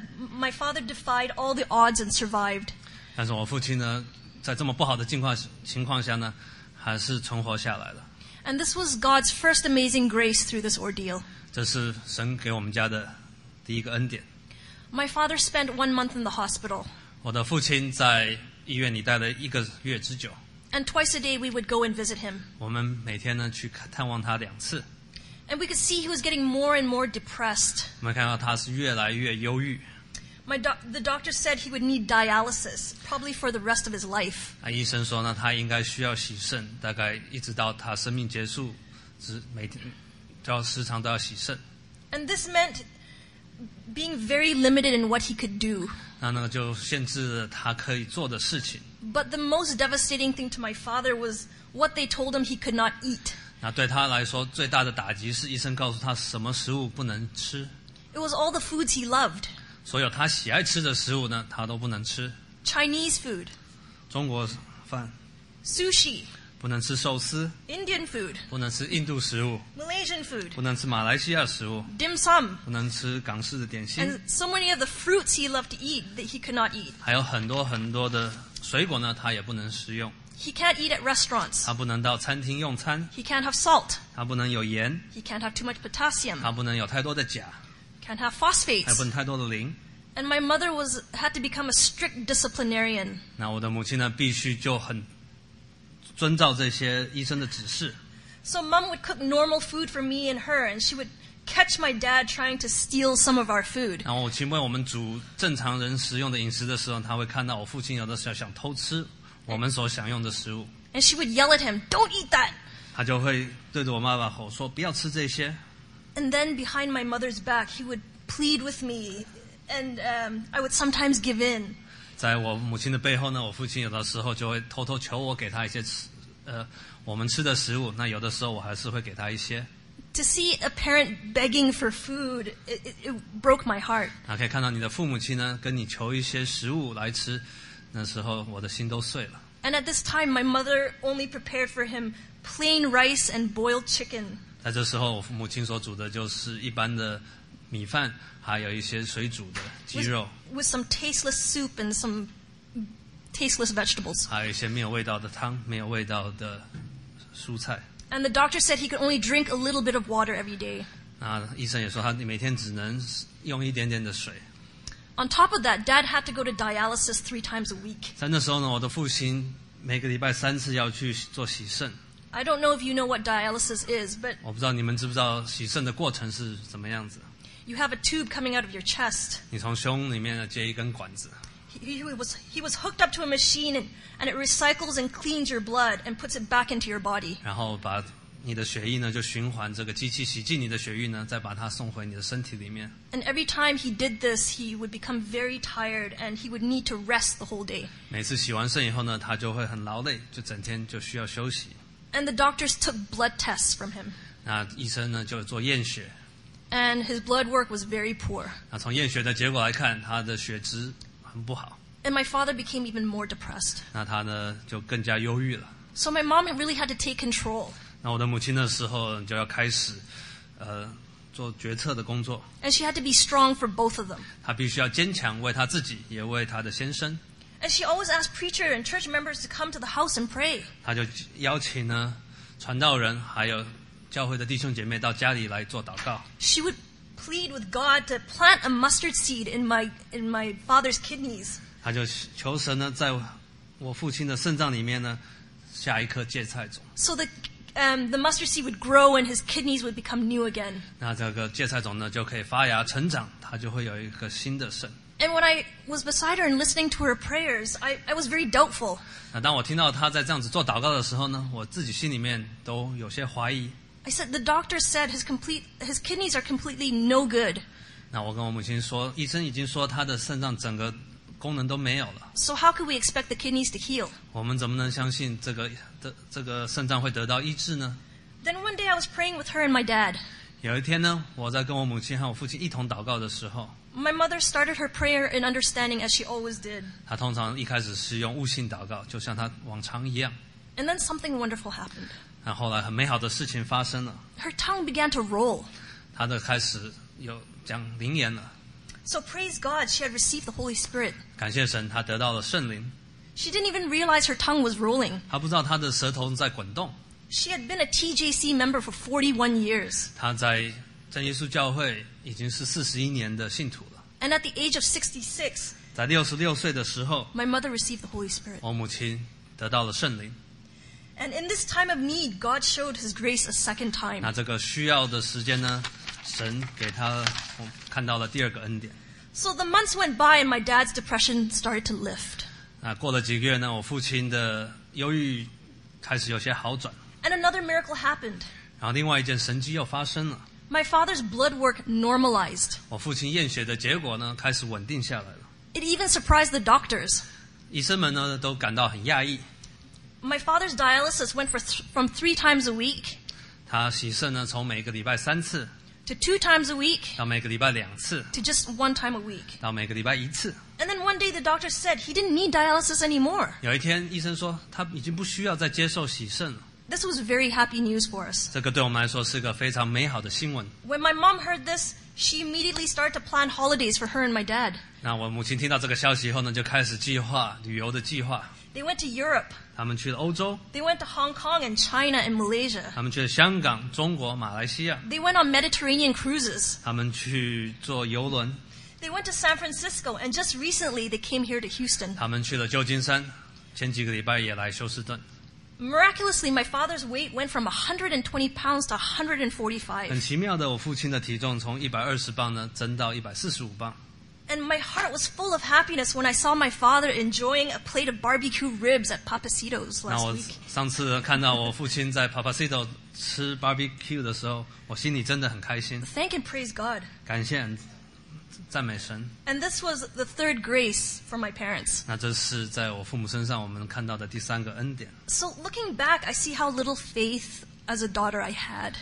all the odds and survived. 但是我父亲呢，在这么不好的情况下呢，还是存活下来了。 And this was God's first amazing grace through this ordeal. 这是神给我们家的第一个恩典。 My father spent 1 month in the hospital. 我的父亲在医院里待了1个月之久。 And twice a day we would go and visit him. 我们每天呢去探望他2次。 And we could see he was getting more and more depressed. 我们看到他是越来越忧郁。 The doctor said he would need dialysis, probably for the rest of his life. 医生说呢，他应该需要洗肾，大概一直到他生命结束，每天时常都要洗肾。 And this meant being very limited in what he could do. 那个就限制了他可以做的事情。 But the most devastating thing to my father was what they told him he could not eat. 那对他来说，最大的打击是医生告诉他什么食物不能吃。 It was all the foods he loved. 所有他喜爱吃的食物呢，他都不能吃。 Chinese food, 中国饭 sushi, 不能吃寿司， Indian food, 不能吃印度食物， Malaysian food, 不能吃马来西亚食物， dim sum, 不能吃港式的点心， and so many of the fruits he loved to eat that he could not eat. 还有很多的水果呢，他也不能食用。 He can't eat at restaurants. 他不能到餐厅用餐， He can't have salt. 他不能有盐， He can't have too much potassium. 他不能有太多的钾， Can't have 还 phosphates. 不能太多的磷。 And my mother had to become a strict disciplinarian. 那我的母亲呢，必须就很遵照这些医生的指示。 So Mom would cook normal food for me and her, and she would catch my dad trying to steal some of our food. 然后我亲为我们煮正常人食用的饮食的时候，他会看到我父亲有的时候想偷吃我们所享用的食物， And she would yell at him, "Don't eat that!" 他就会对着我爸爸吼说：“不要吃这些。” And then behind my mother's back, he would plead with me, and I would sometimes give in. 在我母亲的背后呢，我父亲有的时候就会偷偷求我给他一些我们吃的食物，那有的时候我还是会给他一些。 To see a parent begging for food, it broke my heart. 可以看到你的父母亲呢跟你求一些食物来吃， 那时候我的心都碎了。 And at this time, my mother only prepared for him plain rice and boiled chicken. 在这时候，我母亲所煮的就是一般的米饭，还有一些水煮的鸡肉， With some tasteless soup and some tasteless vegetables. 还有一些没有味道的汤，没有味道的蔬菜。 And the doctor said he could only drink a little bit of water every day. 那医生也说，他每天只能用一点点的水。 On top of that, Dad had to go to dialysis 3 times a week. 在那时候呢，我的父亲每个礼拜3次要去做洗肾。 I don't know if you know what dialysis is, but 我不知道你们知不知道洗肾的过程是怎么样子。 you have a tube coming out of your chest. 你从胸里面呢接一根管子， He was hooked up to a machine and it recycles and cleans your blood and puts it back into your body. 然后把你的血液呢就循环这个机器洗净你的血液呢，再把它送回你的身体里面。 And every time he did this, he would become very tired and he would need to rest the whole day. 每次洗完肾以后呢，他就会很劳累，就整天就需要休息。 And the doctors took blood tests from him. 那医生呢就做验血， And his blood work was very poor. 那从验血的结果来看，他的血质很不好， And my father became even more depressed. 那他呢就更加忧郁了。 So my mom really had to take control. 那我的母亲那时候就要开始，做决策的工作。 And she had to be strong for both of them. 她必须要坚强，为她自己，也为她的先生。 And she always asked preacher and church members to come to the house and pray. 她就邀请呢传道人还有教会的弟兄姐妹到家里来做祷告。 She would plead with God to plant a mustard seed in my father's kidneys. 她就求神呢，在我父亲的肾脏里面呢下一颗芥菜种。 So the mustard seed would grow and his kidneys would become new again. 那这个芥菜种呢就可以发芽成长，它就会有一个新的肾。 And when I was beside her and listening to her prayers, I was very doubtful. 那当我听到她在这样子做祷告的时候呢，我自己心里面都有些怀疑。 I said, the doctor said his kidneys are completely no good. 那我跟我母亲说，医生已经说她的肾脏整个功能都没有了。 So how could we expect the kidneys to heal? 我们怎么能相信这个肾脏会得到医治呢？ Then one day I was praying with her and my dad. 有一天呢，我在跟我母亲和我父亲一同祷告的时候， My mother started her prayer in understanding as she always did. 她通常一开始是用悟性祷告，就像她往常一样。 And then something wonderful happened. 那后来很美好的事情发生了， Her tongue began to roll. 她的开始有讲灵言了。 So praise God, she had received the Holy Spirit. 感谢神，她得到了圣灵。 She didn't even realize her tongue was rolling. 她不知道她的舌头在滚动。 She had been a TJC member for 41 years. 她在真耶稣教会已经是41年的信徒了。 And at the age of 66, 在66岁的时候， my mother received the Holy Spirit. 我母亲得到了圣灵。 And in this time of need, God showed his grace a second time. 那这个需要的时间呢，神给她看到了第二个恩典。 So the months went by and my dad's depression started to lift. 那过了几个月呢，我父亲的忧郁开始有些好转。 And another miracle happened. 然后另外一件神迹又发生了， My father's blood work normalized. 我父亲验血的结果呢开始稳定下来了。 It even surprised the doctors. 医生们呢都感到很讶异。 My father's dialysis went from 3 times a week 他洗肾呢从每个礼拜3次 to 2 times a week 到每个礼拜2次 to just 1 time a week. 到每个礼拜1次。 And then one day the doctor said he didn't need dialysis anymore. 有一天医生说他已经不需要再接受洗肾了。 This was very happy news for us. 这个对我们来说是个非常美好的新闻。 When my mom heard this, she immediately started to plan holidays for her and my dad. 那我母亲听到这个消息以后呢，就开始计划旅游的计划。 They went to Europe. 他们去了欧洲， They went to Hong Kong and China and Malaysia. 他们去了香港、中国、马来西亚， They went on Mediterranean cruises. 他们去坐游轮， They went to San Francisco, and just recently they came here to Houston. 他们去了旧金山，前几个礼拜也来休斯顿。 Miraculously, my father's weight went from 120 pounds to 很 145. 奇妙的，我父亲的体重从120磅呢增到145磅。 And my heart was full of happiness when I saw my father enjoying a plate of barbecue ribs at Papasito's 那 last 我 week. 上次看到我父亲在 Papasito 吃 barbecue 的时候，我心里真的很开心， Thank and praise God. 感谢赞美神。 And this was the third grace for my parents. 那这是在我父母身上我们看到的第3个恩典。 So looking back, I see how little faith as a daughter I had.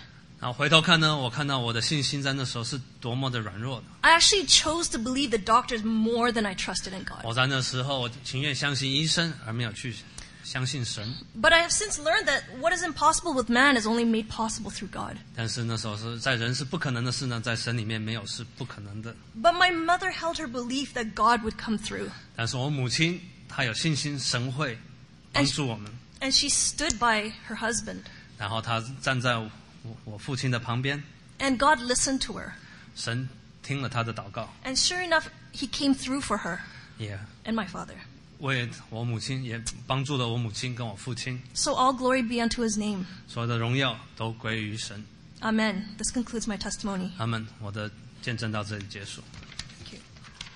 然后回头看呢，我看到我的信心在那时候是多么的软弱的。 I actually chose to believe the doctors more than I trusted in God. 我在那时候，我情愿相信医生，而没有去相信神。 But I have since learned that what is impossible with man is only made possible through God. 但是那时候是在人是不可能的事呢，在神里面没有是不可能的。 But my mother held her belief that God would come through. 但是我母亲她有信心，神会帮助我们。 And she stood by her husband. 然后她站在我父亲的旁边， And God listened to her. 神听了她的祷告， And sure enough, he came through for her 也 and my father. 为我母亲，也帮助了我母亲跟我父亲。 So all glory be unto his name. 所有的荣耀都归于神。 Amen. This concludes my testimony. 阿们。我的见证到这里结束。 Thank you.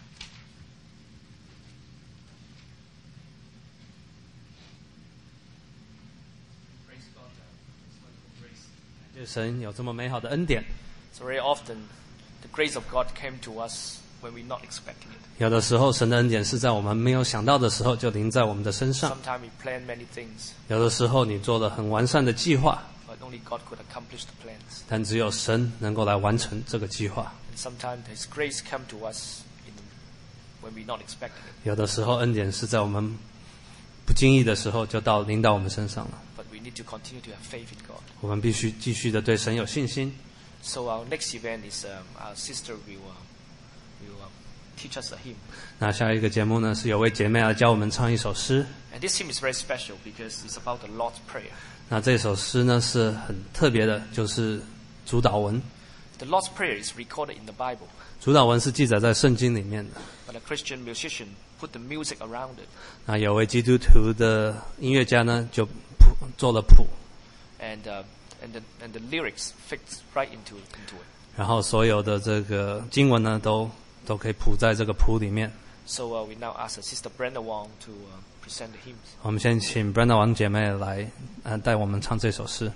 谢神有这么美好的恩典。 So very often, the grace of God came to us when we're not expecting it. 有的时候，神的恩典是在我们没有想到的时候就临在我们的身上。 Sometimes we plan many things, 有的时候，你做了很完善的计划， but only God could accomplish the plans. 但只有神能够来完成这个计划。 And sometimes His grace come to us when we're not expecting it. 有的时候，恩典是在我们不经意的时候就临到我们身上了。 But we need to continue to have faith in God. 我们必须继续的对神有信心。 So our next event is our sister will teach us a hymn. 那下一个节目呢，是有位姐妹来教我们唱一首诗。 And this hymn is very special because it's about the Lord's Prayer. 那这首诗呢是很特别的，就是主祷文。 The Lord's Prayer is recorded in the Bible, 主祷文是记载在圣经里面的。 but a Christian musician put the music around it. 那有位基督徒的音乐家呢，就做了谱， And the lyrics fits right into it. 然后所有的这个经文呢，都可以谱在这个谱里面。 So we now ask Sister Brenda Wong to present the hymns. 我们先请 Brenda 王姐妹来带我们唱这首诗。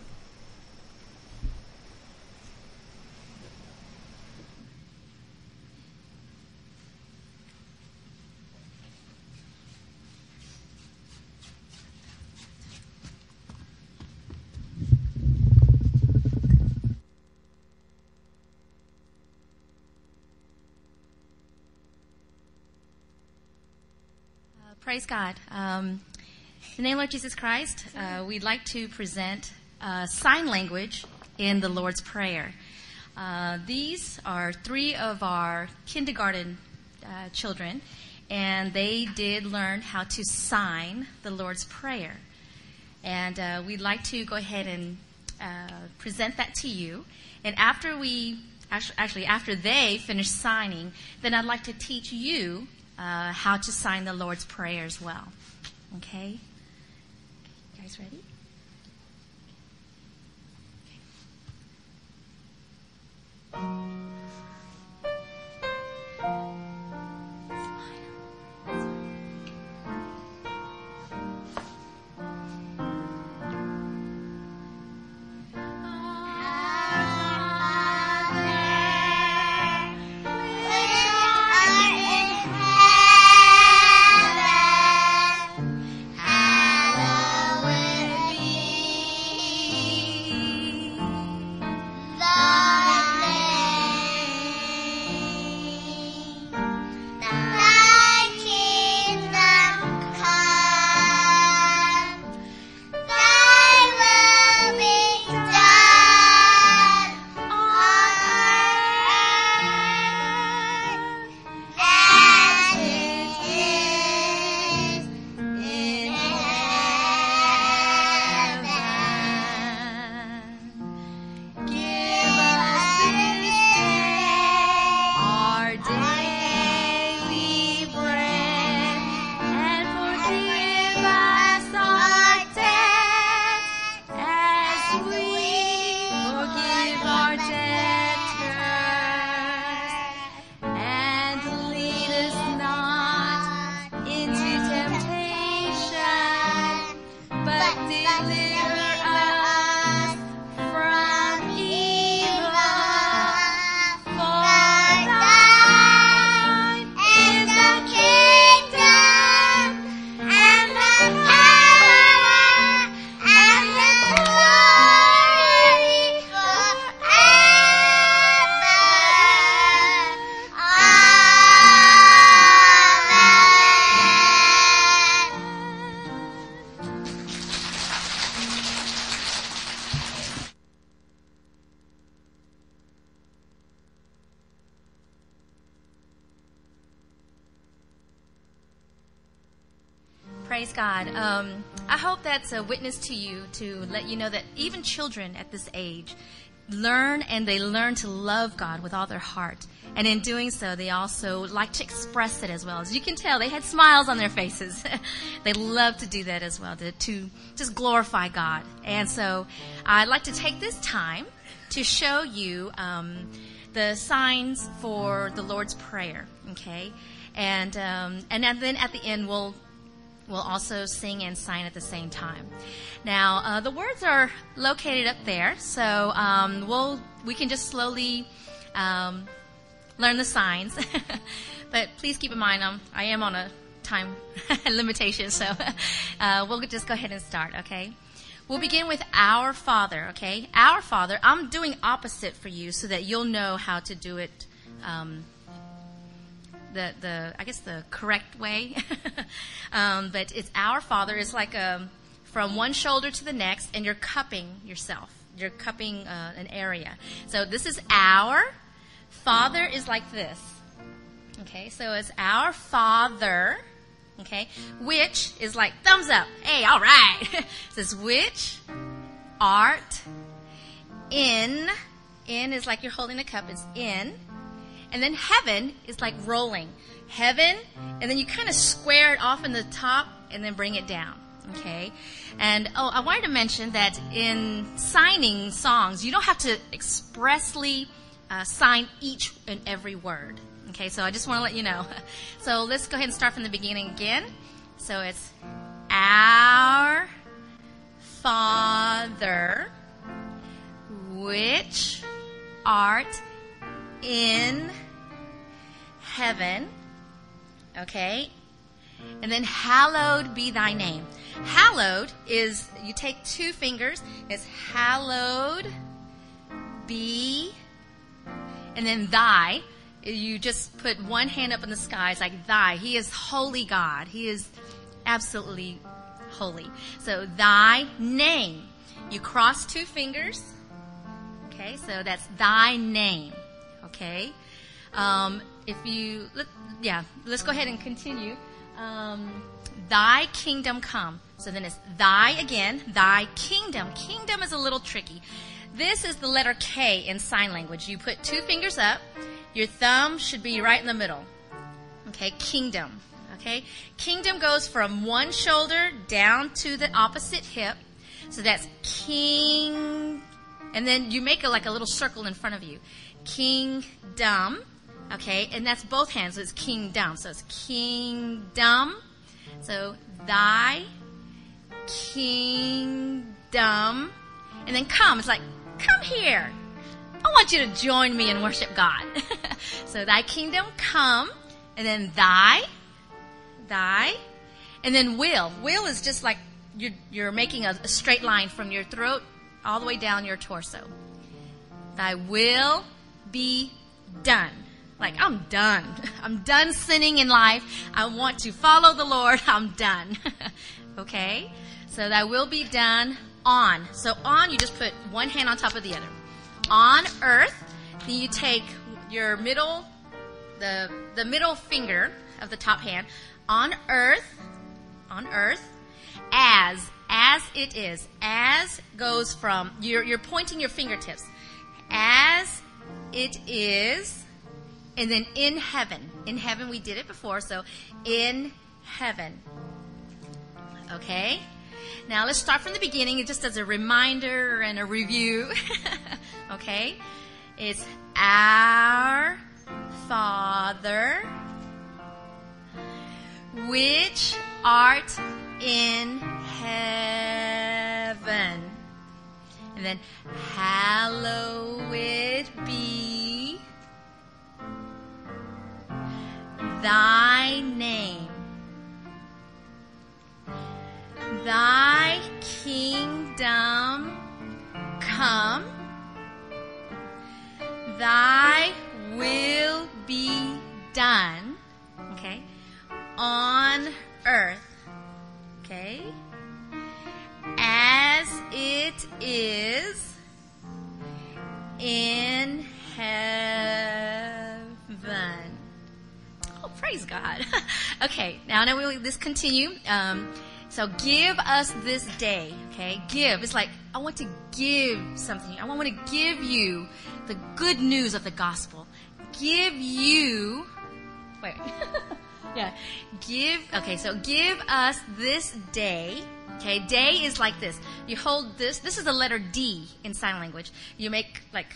Praise God. In the name of Jesus Christ, we'd like to present sign language in the Lord's Prayer. These are 3 of our kindergarten children, and they did learn how to sign the Lord's Prayer. And we'd like to go ahead and present that to you. And after after they finish signing, then I'd like to teach you how to sign the Lord's Prayer as well. Okay? You guys ready? Hallowed Praise God. I hope that's a witness to you to let you know that even children at this age learn to love God with all their heart. And in doing so, they also like to express it as well. As you can tell, they had smiles on their faces. They love to do that as well, to just glorify God. And so I'd like to take this time to show you the signs for the Lord's Prayer, okay? And then at the end, we'll also sing and sign at the same time. Now, the words are located up there, so we can just slowly learn the signs. But please keep in mind, I am on a time limitation, so we'll just go ahead and start, okay? We'll begin with Our Father, okay? Our Father, I'm doing opposite for you so that you'll know how to do it the correct way. But it's Our Father. It's like from one shoulder to the next, and you're cupping yourself. You're cupping an area. So this is Our Father is like this. Okay, so it's Our Father. Okay, which is like thumbs up. Hey, all right. It says which art in. In is like you're holding a cup. It's in. And then heaven is like rolling. Heaven, and then you kind of square it off in the top and then bring it down. Okay? And, I wanted to mention that in signing songs, you don't have to expressly sign each and every word. Okay, so I just want to let you know. So let's go ahead and start from the beginning again. So it's Our Father, which art in heaven. Okay? And then hallowed be thy name. Hallowed is, you take two fingers, it's hallowed be, and then thy. You just put one hand up in the sky. It's like thy. He is holy God. He is absolutely holy. So thy name. You cross two fingers. Okay, so that's thy name. Okay. Let's go ahead and continue. Thy kingdom come. So then it's thy again. Thy kingdom. Kingdom is a little tricky. This is the letter K in sign language. You put two fingers up. Your thumb should be right in the middle. Okay, kingdom. Okay, kingdom goes from one shoulder down to the opposite hip. So that's king. And then you make like a little circle in front of you. Kingdom. Okay, and that's both hands. So it's kingdom. So it's kingdom. So thy kingdom. And then come. It's like, come here. I want you to join me and worship God. So thy kingdom come, and then thy, and then will. Will is just like you're making a straight line from your throat all the way down your torso. Thy will be done. Like, I'm done. I'm done sinning in life. I want to follow the Lord. I'm done. Okay? So thy will be done on. So on, you just put one hand on top of the other. On earth, then you take your middle, the middle finger of the top hand, on earth, as it is. As goes from, you're pointing your fingertips. As it is, and then in heaven. In heaven, we did it before, so in heaven. Okay? Now let's start from the beginning, just as a reminder and a review. Okay? It's Our Father, which art in heaven. And then hallowed be thy name. Thy kingdom come. Thy will be done. Okay? On earth. Okay? As it is in heaven. Oh, praise God. Okay, now let's continue. So give us this day, okay? Give. It's like, I want to give something. I want to give you the good news of the gospel. Give you, wait, yeah, so give us this day, okay? Day is like this. You hold this is the letter D in sign language. You make like,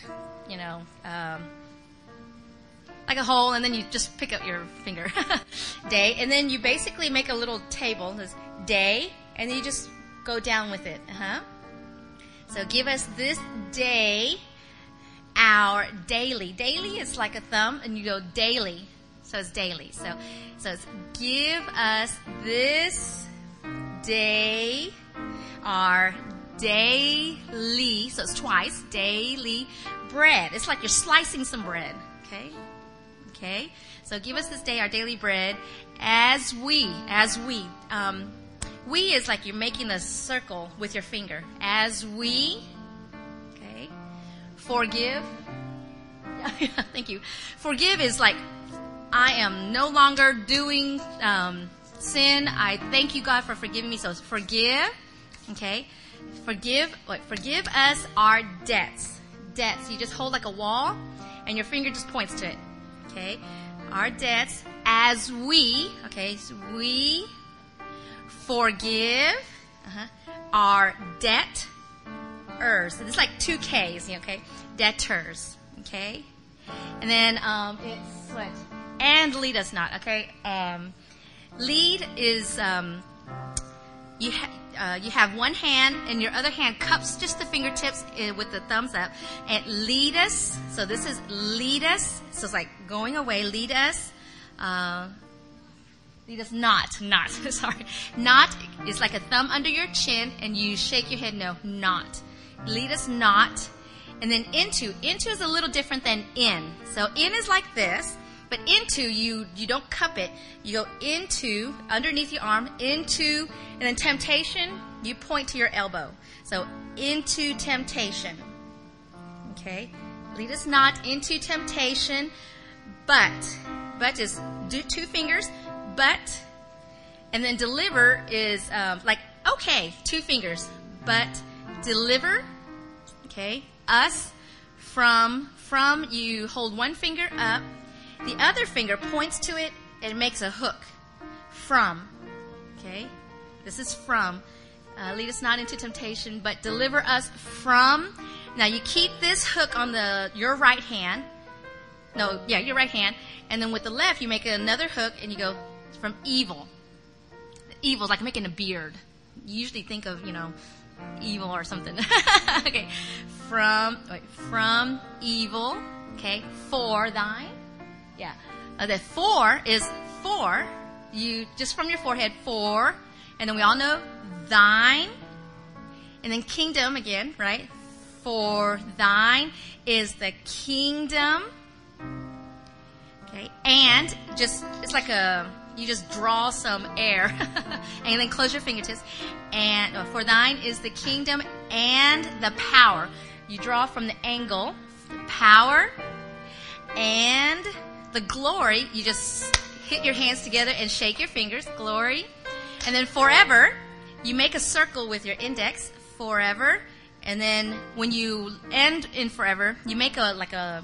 like a hole, and then you just pick up your finger. Day, and then you basically make a little table, this day, and then you just go down with it. So give us this day our daily. Daily is like a thumb, and you go daily. So it's daily. So it's give us this day our daily. So it's twice, daily bread. It's like you're slicing some bread. Okay. So give us this day our daily bread as we. We is like you're making a circle with your finger. As we, okay, forgive. Thank you. Forgive is like, I am no longer doing sin. I thank you, God, for forgiving me. So it's forgive, okay. Forgive us our debts. Debts. You just hold like a wall, and your finger just points to it. Okay, our debts as we, okay, so we forgive our debtors. So it's like 2 K's, okay, debtors, okay, and then it's what? And lead us not, okay. Lead is you have one hand, and your other hand cups just the fingertips with the thumbs up, and lead us. So this is lead us. So it's like going away. Lead us. Lead us not. Sorry. Not is like a thumb under your chin, and you shake your head. No, not. Lead us not. And then into. Into is a little different than in. So in is like this. But into, you don't cup it. You go into, underneath your arm, into, and then temptation, you point to your elbow. So, into temptation. Okay? Lead us not into temptation, but is do 2 fingers, but, and then deliver is like, okay, 2 fingers, but deliver, okay, us from you hold one finger up, the other finger points to it and makes a hook. From. Okay? This is from. Lead us not into temptation, but deliver us from. Now you keep this hook on your right hand. Your right hand. And then with the left, you make another hook and you go from evil. Evil is like making a beard. You usually think of, evil or something. Okay. From evil. Okay. For thine. Yeah. The 4 is 4. You just from your forehead, 4. And then we all know thine. And then kingdom again, right? For thine is the kingdom. Okay. And it's like you just draw some air. And then close your fingertips. And for thine is the kingdom and the power. You draw from the angle, the power and the glory. You just hit your hands together and shake your fingers. Glory. And then forever, you make a circle with your index. Forever. And then when you end in forever, you make your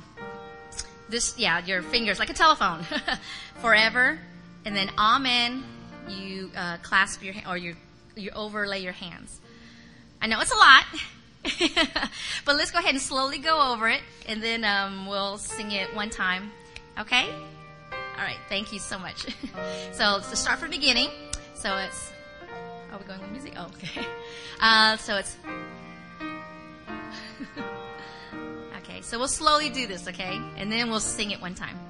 fingers like a telephone. Forever. And then amen, you clasp your hand, or you overlay your hands. I know it's a lot. But let's go ahead and slowly go over it, and then we'll sing it one time. Okay? All right. Thank you so much. So to start from the beginning. So it's. Are we going with music? Oh, okay. So it's. Okay. So we'll slowly do this, okay? And then we'll sing it one time.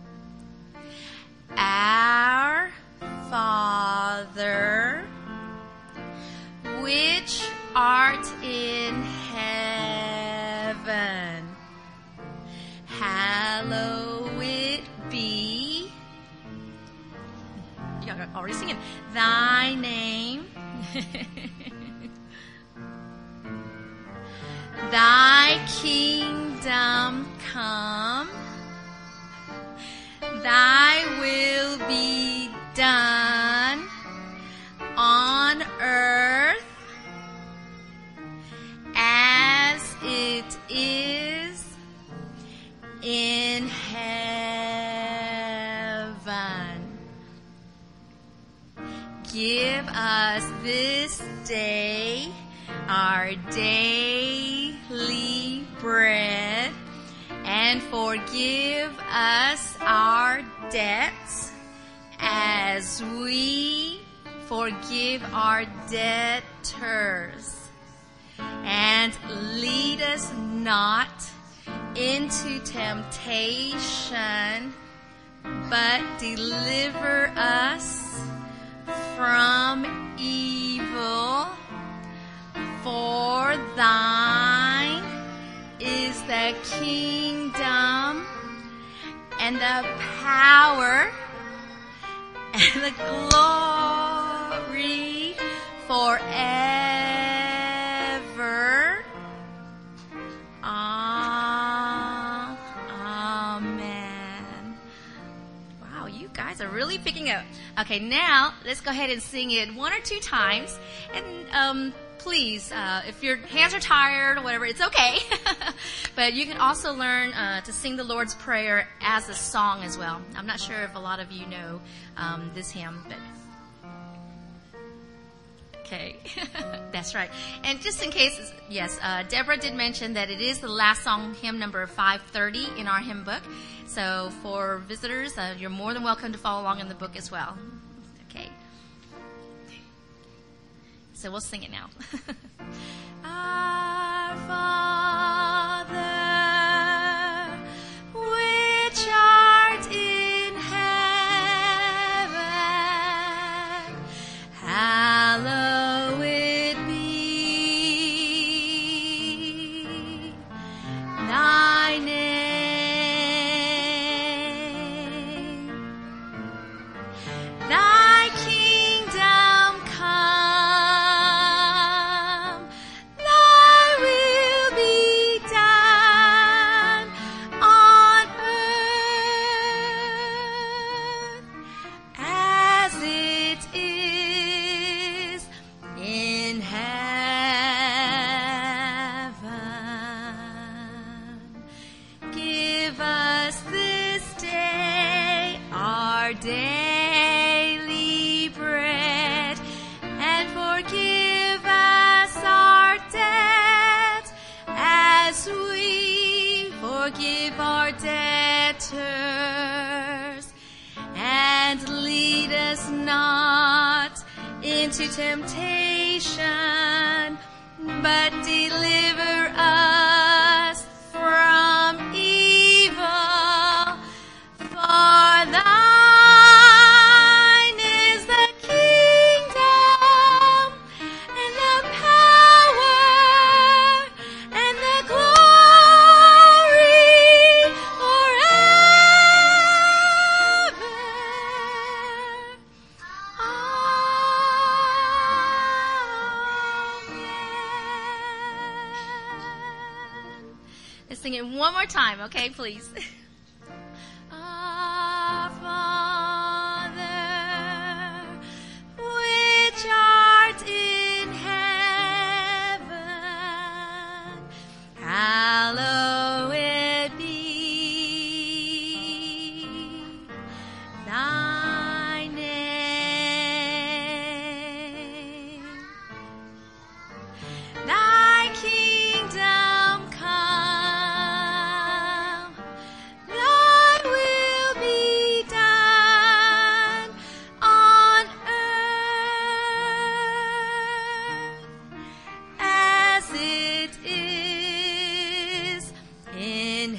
Our Father, which art in heaven, hallowed be. Y'all are already singing. Thy name. Thy kingdom come. Thy will be done on this day our daily bread, and forgive us our debts as we forgive our debtors. And lead us not into temptation, but deliver us from evil. For thine is the kingdom and the power and the glory forever. Amen. Wow, you guys are really picking up. Okay, now let's go ahead and sing it one or two times. And please, if your hands are tired or whatever, it's okay. But you can also learn to sing the Lord's Prayer as a song as well. I'm not sure if a lot of you know this hymn, but okay. That's right. And just in case, yes, Deborah did mention that it is the last song, hymn number 530 in our hymn book. So for visitors, you're more than welcome to follow along in the book as well. Okay. So we'll sing it now. Our Father, which art in heaven, hallowed be thy name. Thy kingdom come, thy will be done on earth as it is in heaven. Give us this day our daily bread, and forgive us our debts as we forgive our debtors. And lead us not into temptation, but deliver us from evil. For thine is the kingdom and the power and the glory forever. Amen. Let's sing it one more time, okay, please. Our Father, which art in heaven, hallowed be thy name. Thy kingdom come, thy will be done on earth as it is in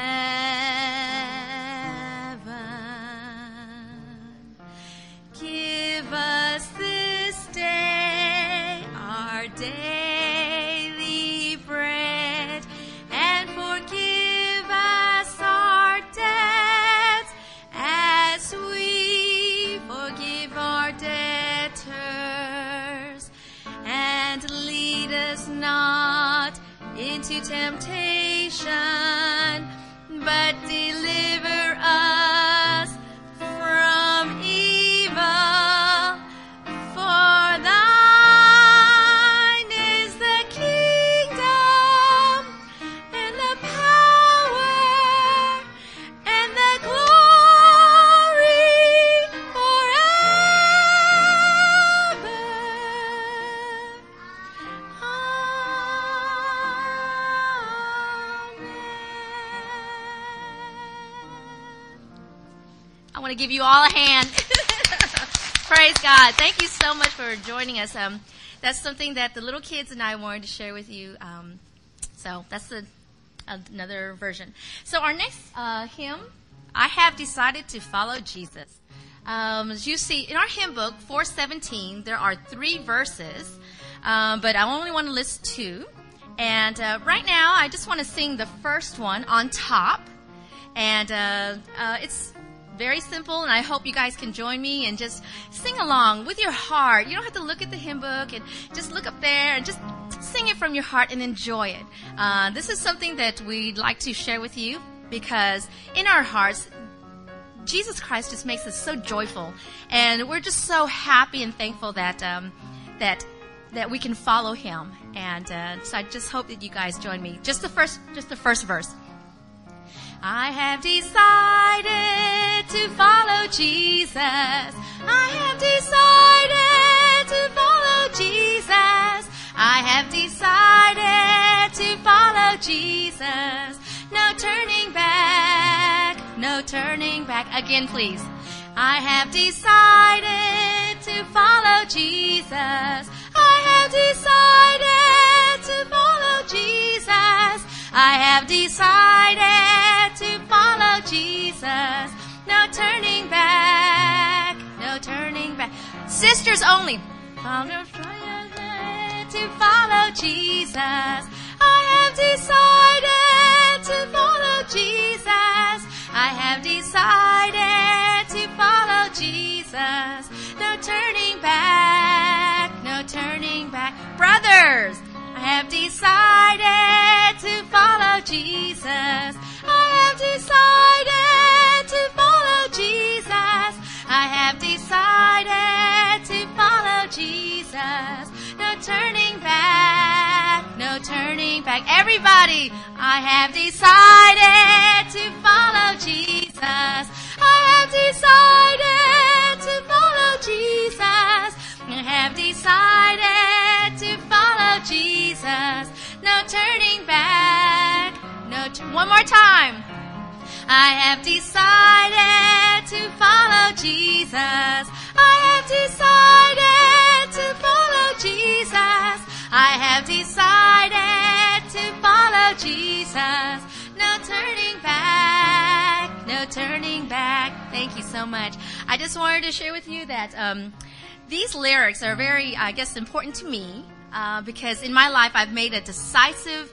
heaven. Give us this day our daily bread, and forgive us our debts as we forgive our debtors. And lead us not into temptation, but deliver us from evil. For thine is the kingdom and the power and the glory forever. want to give you all a hand. Praise God. Thank you so much for joining us. That's something that the little kids and I wanted to share with you. So that's another version. So our next hymn, I Have Decided to Follow Jesus. As you see, in our hymn book, 417, there are 3 verses, but I only want to list 2. And right now, I just want to sing the first one on top. And it's very simple, and I hope you guys can join me and just sing along with your heart. You don't have to look at the hymn book, and just look up there and just sing it from your heart and enjoy it. This is something that we'd like to share with you, because in our hearts, Jesus Christ just makes us so joyful, and we're just so happy and thankful that that we can follow Him. And so I just hope that you guys join me. Just the first verse. I have decided to follow Jesus. I have decided to follow Jesus. I have decided to follow Jesus. No turning back, no turning back. Again, please. I have decided to follow Jesus. I have decided to follow Jesus. I have decided to follow Jesus. No turning back, no turning back. Sisters only. To follow Jesus. I have decided to follow Jesus. I have decided to follow Jesus. No turning back, no turning back. Brothers, I have decided to follow Jesus. I have decided to follow Jesus. I have decided to follow Jesus. No turning back, no turning back. Everybody, I have decided to follow Jesus. I have decided to follow Jesus. I have decided to follow Jesus. No turning back. One more time. I have decided to follow Jesus. I have decided to follow Jesus. I have decided to follow Jesus. No turning back. No turning back. Thank you so much. I just wanted to share with you that these lyrics are very, I guess, important to me because in my life I've made a decisive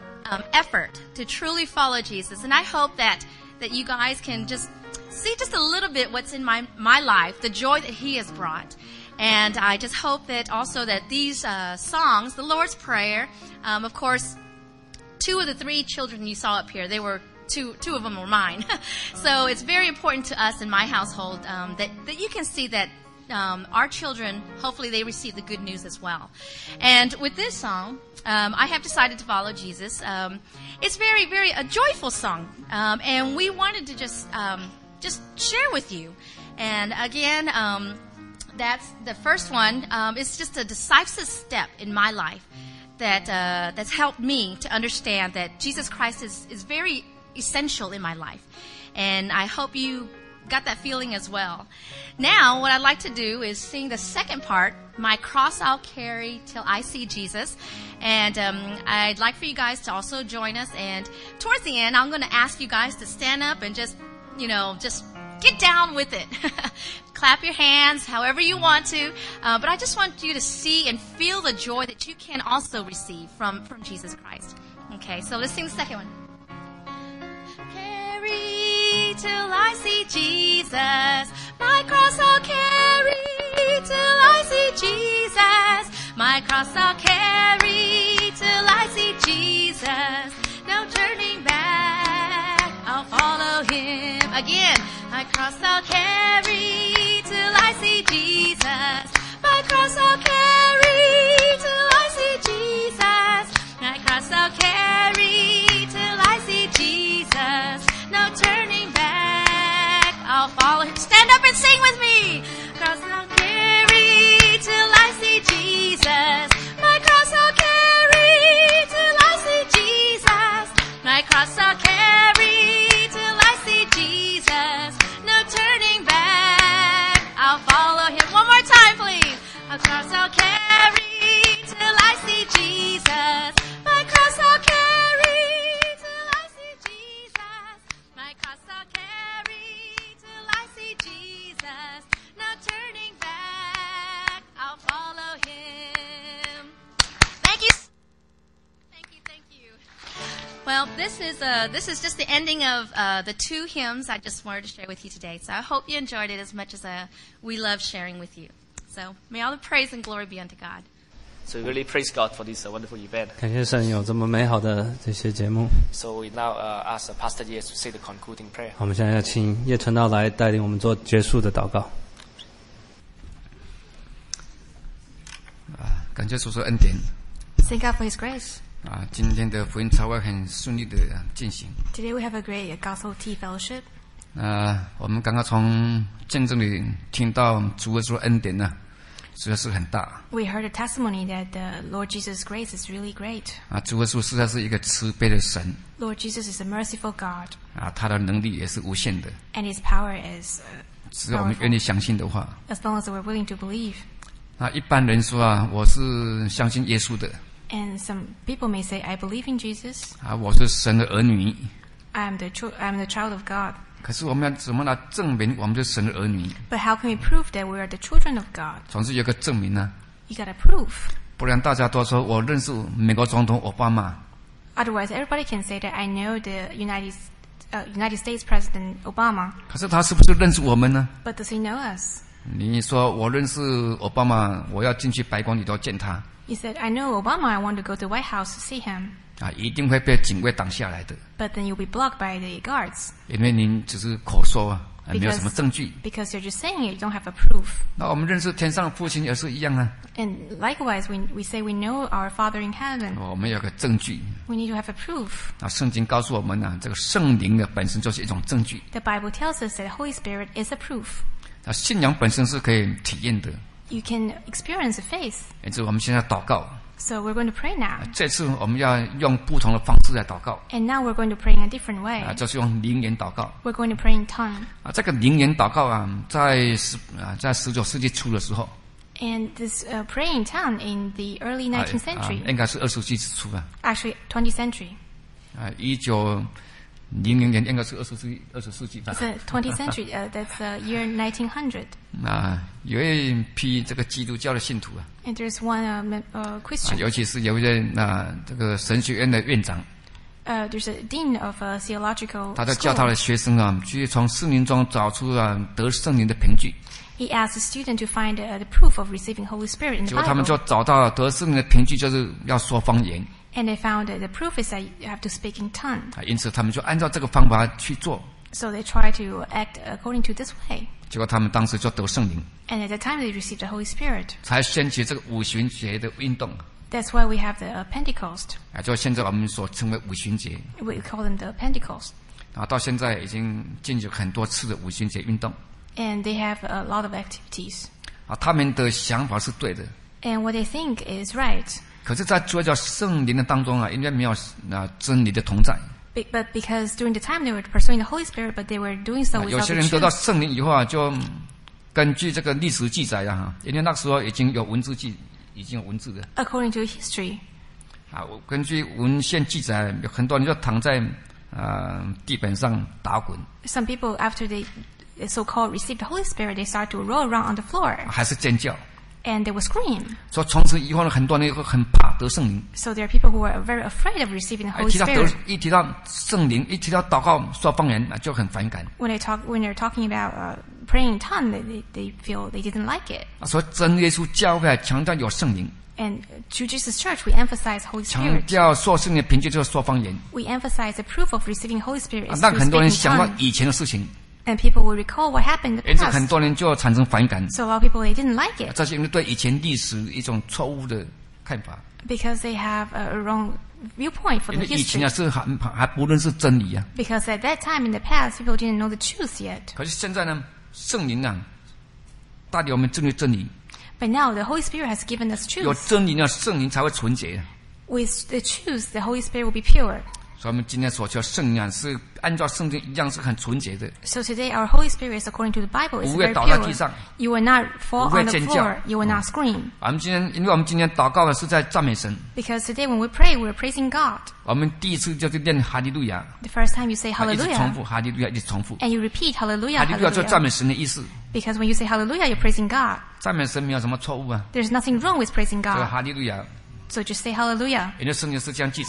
effort to truly follow Jesus. And I hope that you guys can just see just a little bit what's in my life, the joy that He has brought. And I just hope that also that these songs, the Lord's Prayer, of course, 2 of the 3 children you saw up here, they were two of them were mine. So it's very important to us in my household that you can see that our children, hopefully they receive the good news as well. And with this song, I have decided to follow Jesus. It's very, very a joyful song, and we wanted to just share with you. And again, that's the first one. It's just a decisive step in my life that's helped me to understand that Jesus Christ is very essential in my life, and I hope you got that feeling as well. Now, what I'd like to do is sing the second part, My Cross I'll Carry Till I See Jesus. And I'd like for you guys to also join us. And towards the end, I'm going to ask you guys to stand up and just get down with it. Clap your hands however you want to. But I just want you to see and feel the joy that you can also receive from Jesus Christ. Okay, so let's sing the second one. Carry till I see Jesus. My cross I'll carry till I see Jesus. My cross I'll carry till I see Jesus. No turning back, I'll follow Him. Again, my cross I'll carry till I see Jesus. My cross I'll carry till I see Jesus. My cross I'll carry till I see Jesus. No turning back, I'll follow Him. Stand up and sing with me. Cross I'll carry till I see Jesus. My cross I'll carry till I see Jesus. My cross I'll carry till I see Jesus. No turning Well, this is just the ending of the 2 hymns I just wanted to share with you today. So I hope you enjoyed it as much as we love sharing with you. So may all the praise and glory be unto God. So we really praise God for this wonderful event. 感谢神有这么美好的这些节目。 So we now ask Pastor Ye to say the concluding prayer. 我们现在要请叶传道来带领我们做结束的祷告。 感谢主的恩典 Thank God for His grace. 今天的福音茶会很顺利的进行。 Today we have a great gospel tea fellowship. 我们刚刚从见证里听到主耶稣的恩典呢，实在是很大。 We heard a testimony that the Lord Jesus' grace is really great. 主耶稣实在是一个慈悲的神。 Lord Jesus is a merciful God. 他的能力也是无限的。 And His power is 只要我们愿意相信的话。 as long as we're willing to believe. 一般人说我是相信耶稣的。 And some people may say, I believe in Jesus. 我是神的儿女。 I'm the child of God. 可是我们要怎么来证明我们是神的儿女？ But how can we prove that we are the children of God? 总是有个证明呢。 You gotta prove. 不然大家都说我认识美国总统奥巴马。 Otherwise, everybody can say that I know the United States President Obama. 可是他是不是认识我们呢？ But does he know us? 你说我认识奥巴马，我要进去白宫里头见他。 He said, I know Obama, I want to go to the White House to see him. 一定会被警卫挡下来的。 But then you'll be blocked by the guards. 因为您只是口说没有什么证据。 Because you're just saying it, you don't have a proof. 那我们认识天上的父亲也是一样啊。 And likewise, we say we know our Father in heaven. 我们有个证据。 We need to have a proof. 圣经告诉我们这个圣灵的本身就是一种证据。 The Bible tells us that the Holy Spirit is a proof. 信仰本身是可以体验的。 You can experience the faith. 因此我们现在祷告。 So we're going to pray now. 这次我们要用不同的方式来祷告。 And now we're going to pray in a different way. 就是用灵言祷告。 We're going to pray in tongue. 这个灵言祷告在19世纪初的时候。 And this praying tongue in the early 19th century. 应该是20世纪初啊。 Actually, 20th century. 1900年应该是20世纪。 It's the 20th century. That's the year 1900. 有一批这个基督教的信徒 And there's one Christian. 尤其是有一位这个神学院的院长。 There's a dean of a theological 他在教他的学生去从圣灵中找出得圣灵的凭据。 He asked the student to find the proof of receiving Holy Spirit in the 结果他们 Bible. 就找到了得圣灵的凭据，就是要说方言。 And they found that the proof is that you have to speak in tongue. 因此他们就按照这个方法去做。 So they try to act according to this way. 结果他们当时就得圣灵。 And at the time they received the Holy Spirit. 才掀起这个五旬节的运动。 That's why we have the Pentecost. 就现在我们所称为五旬节。 We call them the Pentecost. 到现在已经进行很多次的五旬节运动。 And they have a lot of activities. 他们的想法是对的。 And what they think is right. 可是在追求圣灵的当中应该没有真理的同在。 But because during the time they were pursuing the Holy Spirit, but they were doing so without 有些 the 人得到 truth. 圣灵以后就根据这个历史记载因为那时候已经有文字的。 According to history. 根据文献记载，有很多人就躺在地板上打滚。 Some people, after they so-called received the Holy Spirit, they start to roll around on the floor. 还是尖叫。 And they will scream. 所以从此以后呢，很多人会很怕得圣灵。 So there are people who are very afraid of receiving the Holy Spirit. 一提到圣灵，一提到祷告说方言，就很反感。 When they're talking about praying in tongue, they feel they didn't like it. 所以真耶稣教会强调有圣灵。 And to Jesus Church, we emphasize Holy 强 Spirit. 调说圣灵的凭据就是说方言。 We emphasize the proof of receiving Holy Spirit is 让 through 很多人 speaking 想到 tongue. 以前的事情。 And people will recall what happened in the 因此很 past. 多人就产生反感。 So a lot of people, they didn't like it. 这是因为对以前历史一种错误的看法。 Because they have a wrong viewpoint for 因 the 为以前 history. 还不认识真理 Because at that time in the past, people didn't know the truth yet. 可是现在呢，圣灵带领我们正确真理。 But now the Holy Spirit has given us 有 truth. 真理呢，圣灵才会纯洁。 With the truth, the Holy Spirit will be pure. 所以我们今天所求圣灵是按照圣经一样是很纯洁的。 So today our Holy Spirit is according to the Bible. It's 不会 very 倒在地上。 pure. You will not fall 不会 on the 尖叫。 floor. You will not scream. 因为我们今天祷告的是在赞美神。 Because today when we pray, we're praising God. 我们第一次就是念哈利路亚。 The first time you say 一直重 hallelujah. 复哈利路亚，一直重复。 And you repeat hallelujah, 哈利路亚就赞 hallelujah. 美神的意思。 Because when you say hallelujah, you're praising God. 赞美神没有什么错误 There's nothing wrong with praising 所以 God. 哈利路亚， So just say hallelujah. 因为圣经是这样记载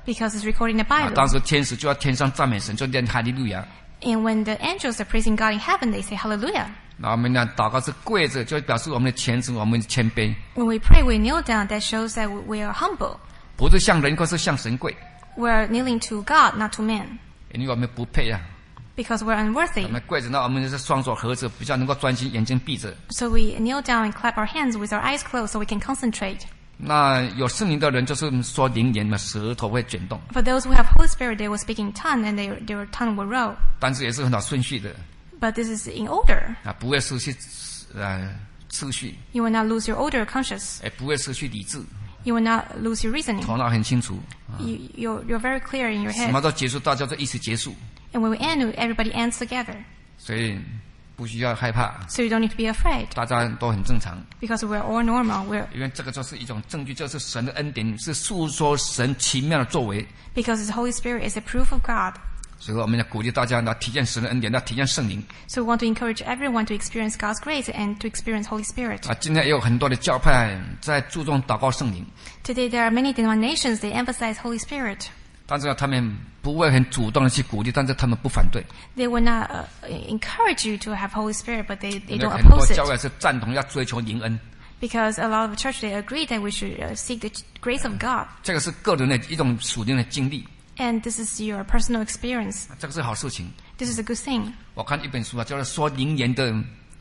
because it's recorded in the 啊， Bible. 当时天使就要天上赞美神，就念哈利路亚。 And when the angels are praising God in heaven, they say hallelujah. 那我们呢，祷告是跪着，就表示我们的虔诚，我们的谦卑， When we pray, we kneel down. That shows that we are humble. 不是向人跪，是向神跪， We are kneeling to God, not to man, 因为我们不配啊。 because we're 我 unworthy. 们跪着，那我们是双手合着，比较能够专心，眼睛闭着。 So we kneel down and clap our hands with our eyes closed so we can concentrate. 那有圣灵的人就是说灵言嘛，舌头会卷动， For those who have Holy Spirit, they will speak in tongue and their tongue will roll. 但是也是很好顺序的 But this is in order. 啊，不会失去次序， You will not lose your order conscious. 也不会失去理智， You will not lose your reasoning. 头脑很清楚。 You're very clear in your 什么 head. 都结束，大家就一起结束， And when we end, everybody ends together. 所以不需要害怕， So you don't need to be afraid 大家都很正常。 because we're all normal. 因为这个就是一种证据，就是神的恩典，是诉说神奇妙的作为。 Because the Holy Spirit is a proof of God. 所以我们要鼓励大家来体验神的恩典，来体验圣灵。 So we want to encourage everyone to experience God's grace and to experience Holy Spirit. 啊，今天也有很多的教派在注重祷告圣灵， Today there are many denominations, they emphasize Holy Spirit. 但是他们不会很主动的去鼓励，但是他们不反对。 They will not encourage you to have Holy Spirit, but they 因为 don't 很多 oppose 教 it. 会是赞同要追求灵恩， Because a lot of church, they agree that we should seek the grace of God. 这个是个人的一种属灵的经历， And this is your personal experience. 这个是好事情。 This is a good thing. 我看一本书啊，叫做说灵言的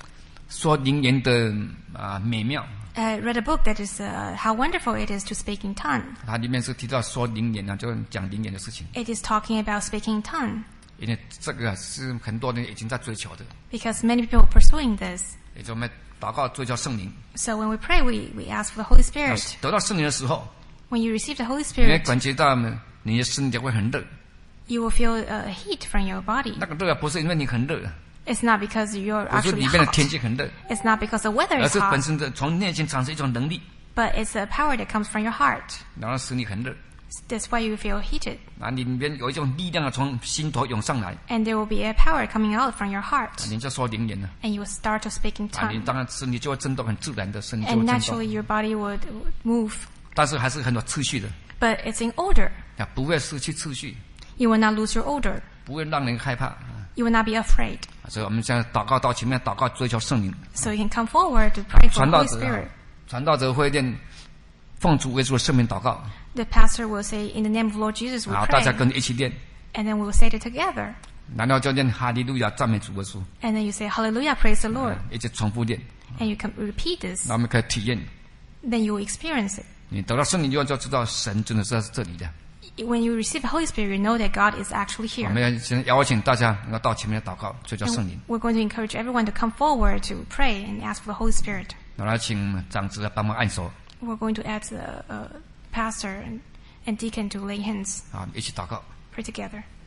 美妙。 I read a book that is how wonderful it is to speak in tongue. 它里面是提到说灵言啊，就讲灵言的事情， It is talking about speaking in tongue. 因为这个是很多人已经在追求的。 Because many people are pursuing this. 也就我们祷告追求圣灵， So when we pray, we ask for the Holy Spirit. 得到圣灵的时候， When you receive the Holy 你会 Spirit, 感觉到你的身体会很热。 you will feel heat from your body. 那个热不是因为你很热， It's not because you're 不是 actually 里面的 hot. 天气很热， It's not because the weather 而 is 是本 hot. 身的从内心产生一种能力， But it's a power that comes from your heart. 然后使你很热。 That's why you feel heated. 啊，里面有一种力量从心头涌上来， And there will be a power coming out from your heart. 你就说灵言了。 And you will start to speak in 啊，你 tongue. 当然身体就会震动，很自然的身体就 And 会震 naturally 动， your body would move. 但是还是很有秩序的， But it's in order. 啊，不会失去秩序， You will not lose your order. 不会让人害怕。 You will not be afraid. 所以我们现在祷告到前面祷告追求圣灵， So you can come forward to pray for 传 the 道 Holy 者 Spirit. 传道者会念奉主为主的圣名祷告， The pastor will say, in the name of Lord Jesus, we 然后大家 pray. 跟着一起念， And then we will say it together. 然后就念哈利路亚赞美主的主， And then you say, Hallelujah, praise the Lord. 一直重复念， And you can repeat this. 那我们可以体验。 Then you will experience it. 你得到圣灵以后就知道神真的是在这里的。 When you receive the Holy Spirit, you know that God is actually 我 here. 们要先邀请大家能够到前面祷告，追求圣 And 灵。 we're going to encourage everyone to come forward to pray and ask for the Holy Spirit. 然后请长子来帮忙按手， We're going to ask the pastor and deacon to lay hands, 啊，一起祷告。 pray together.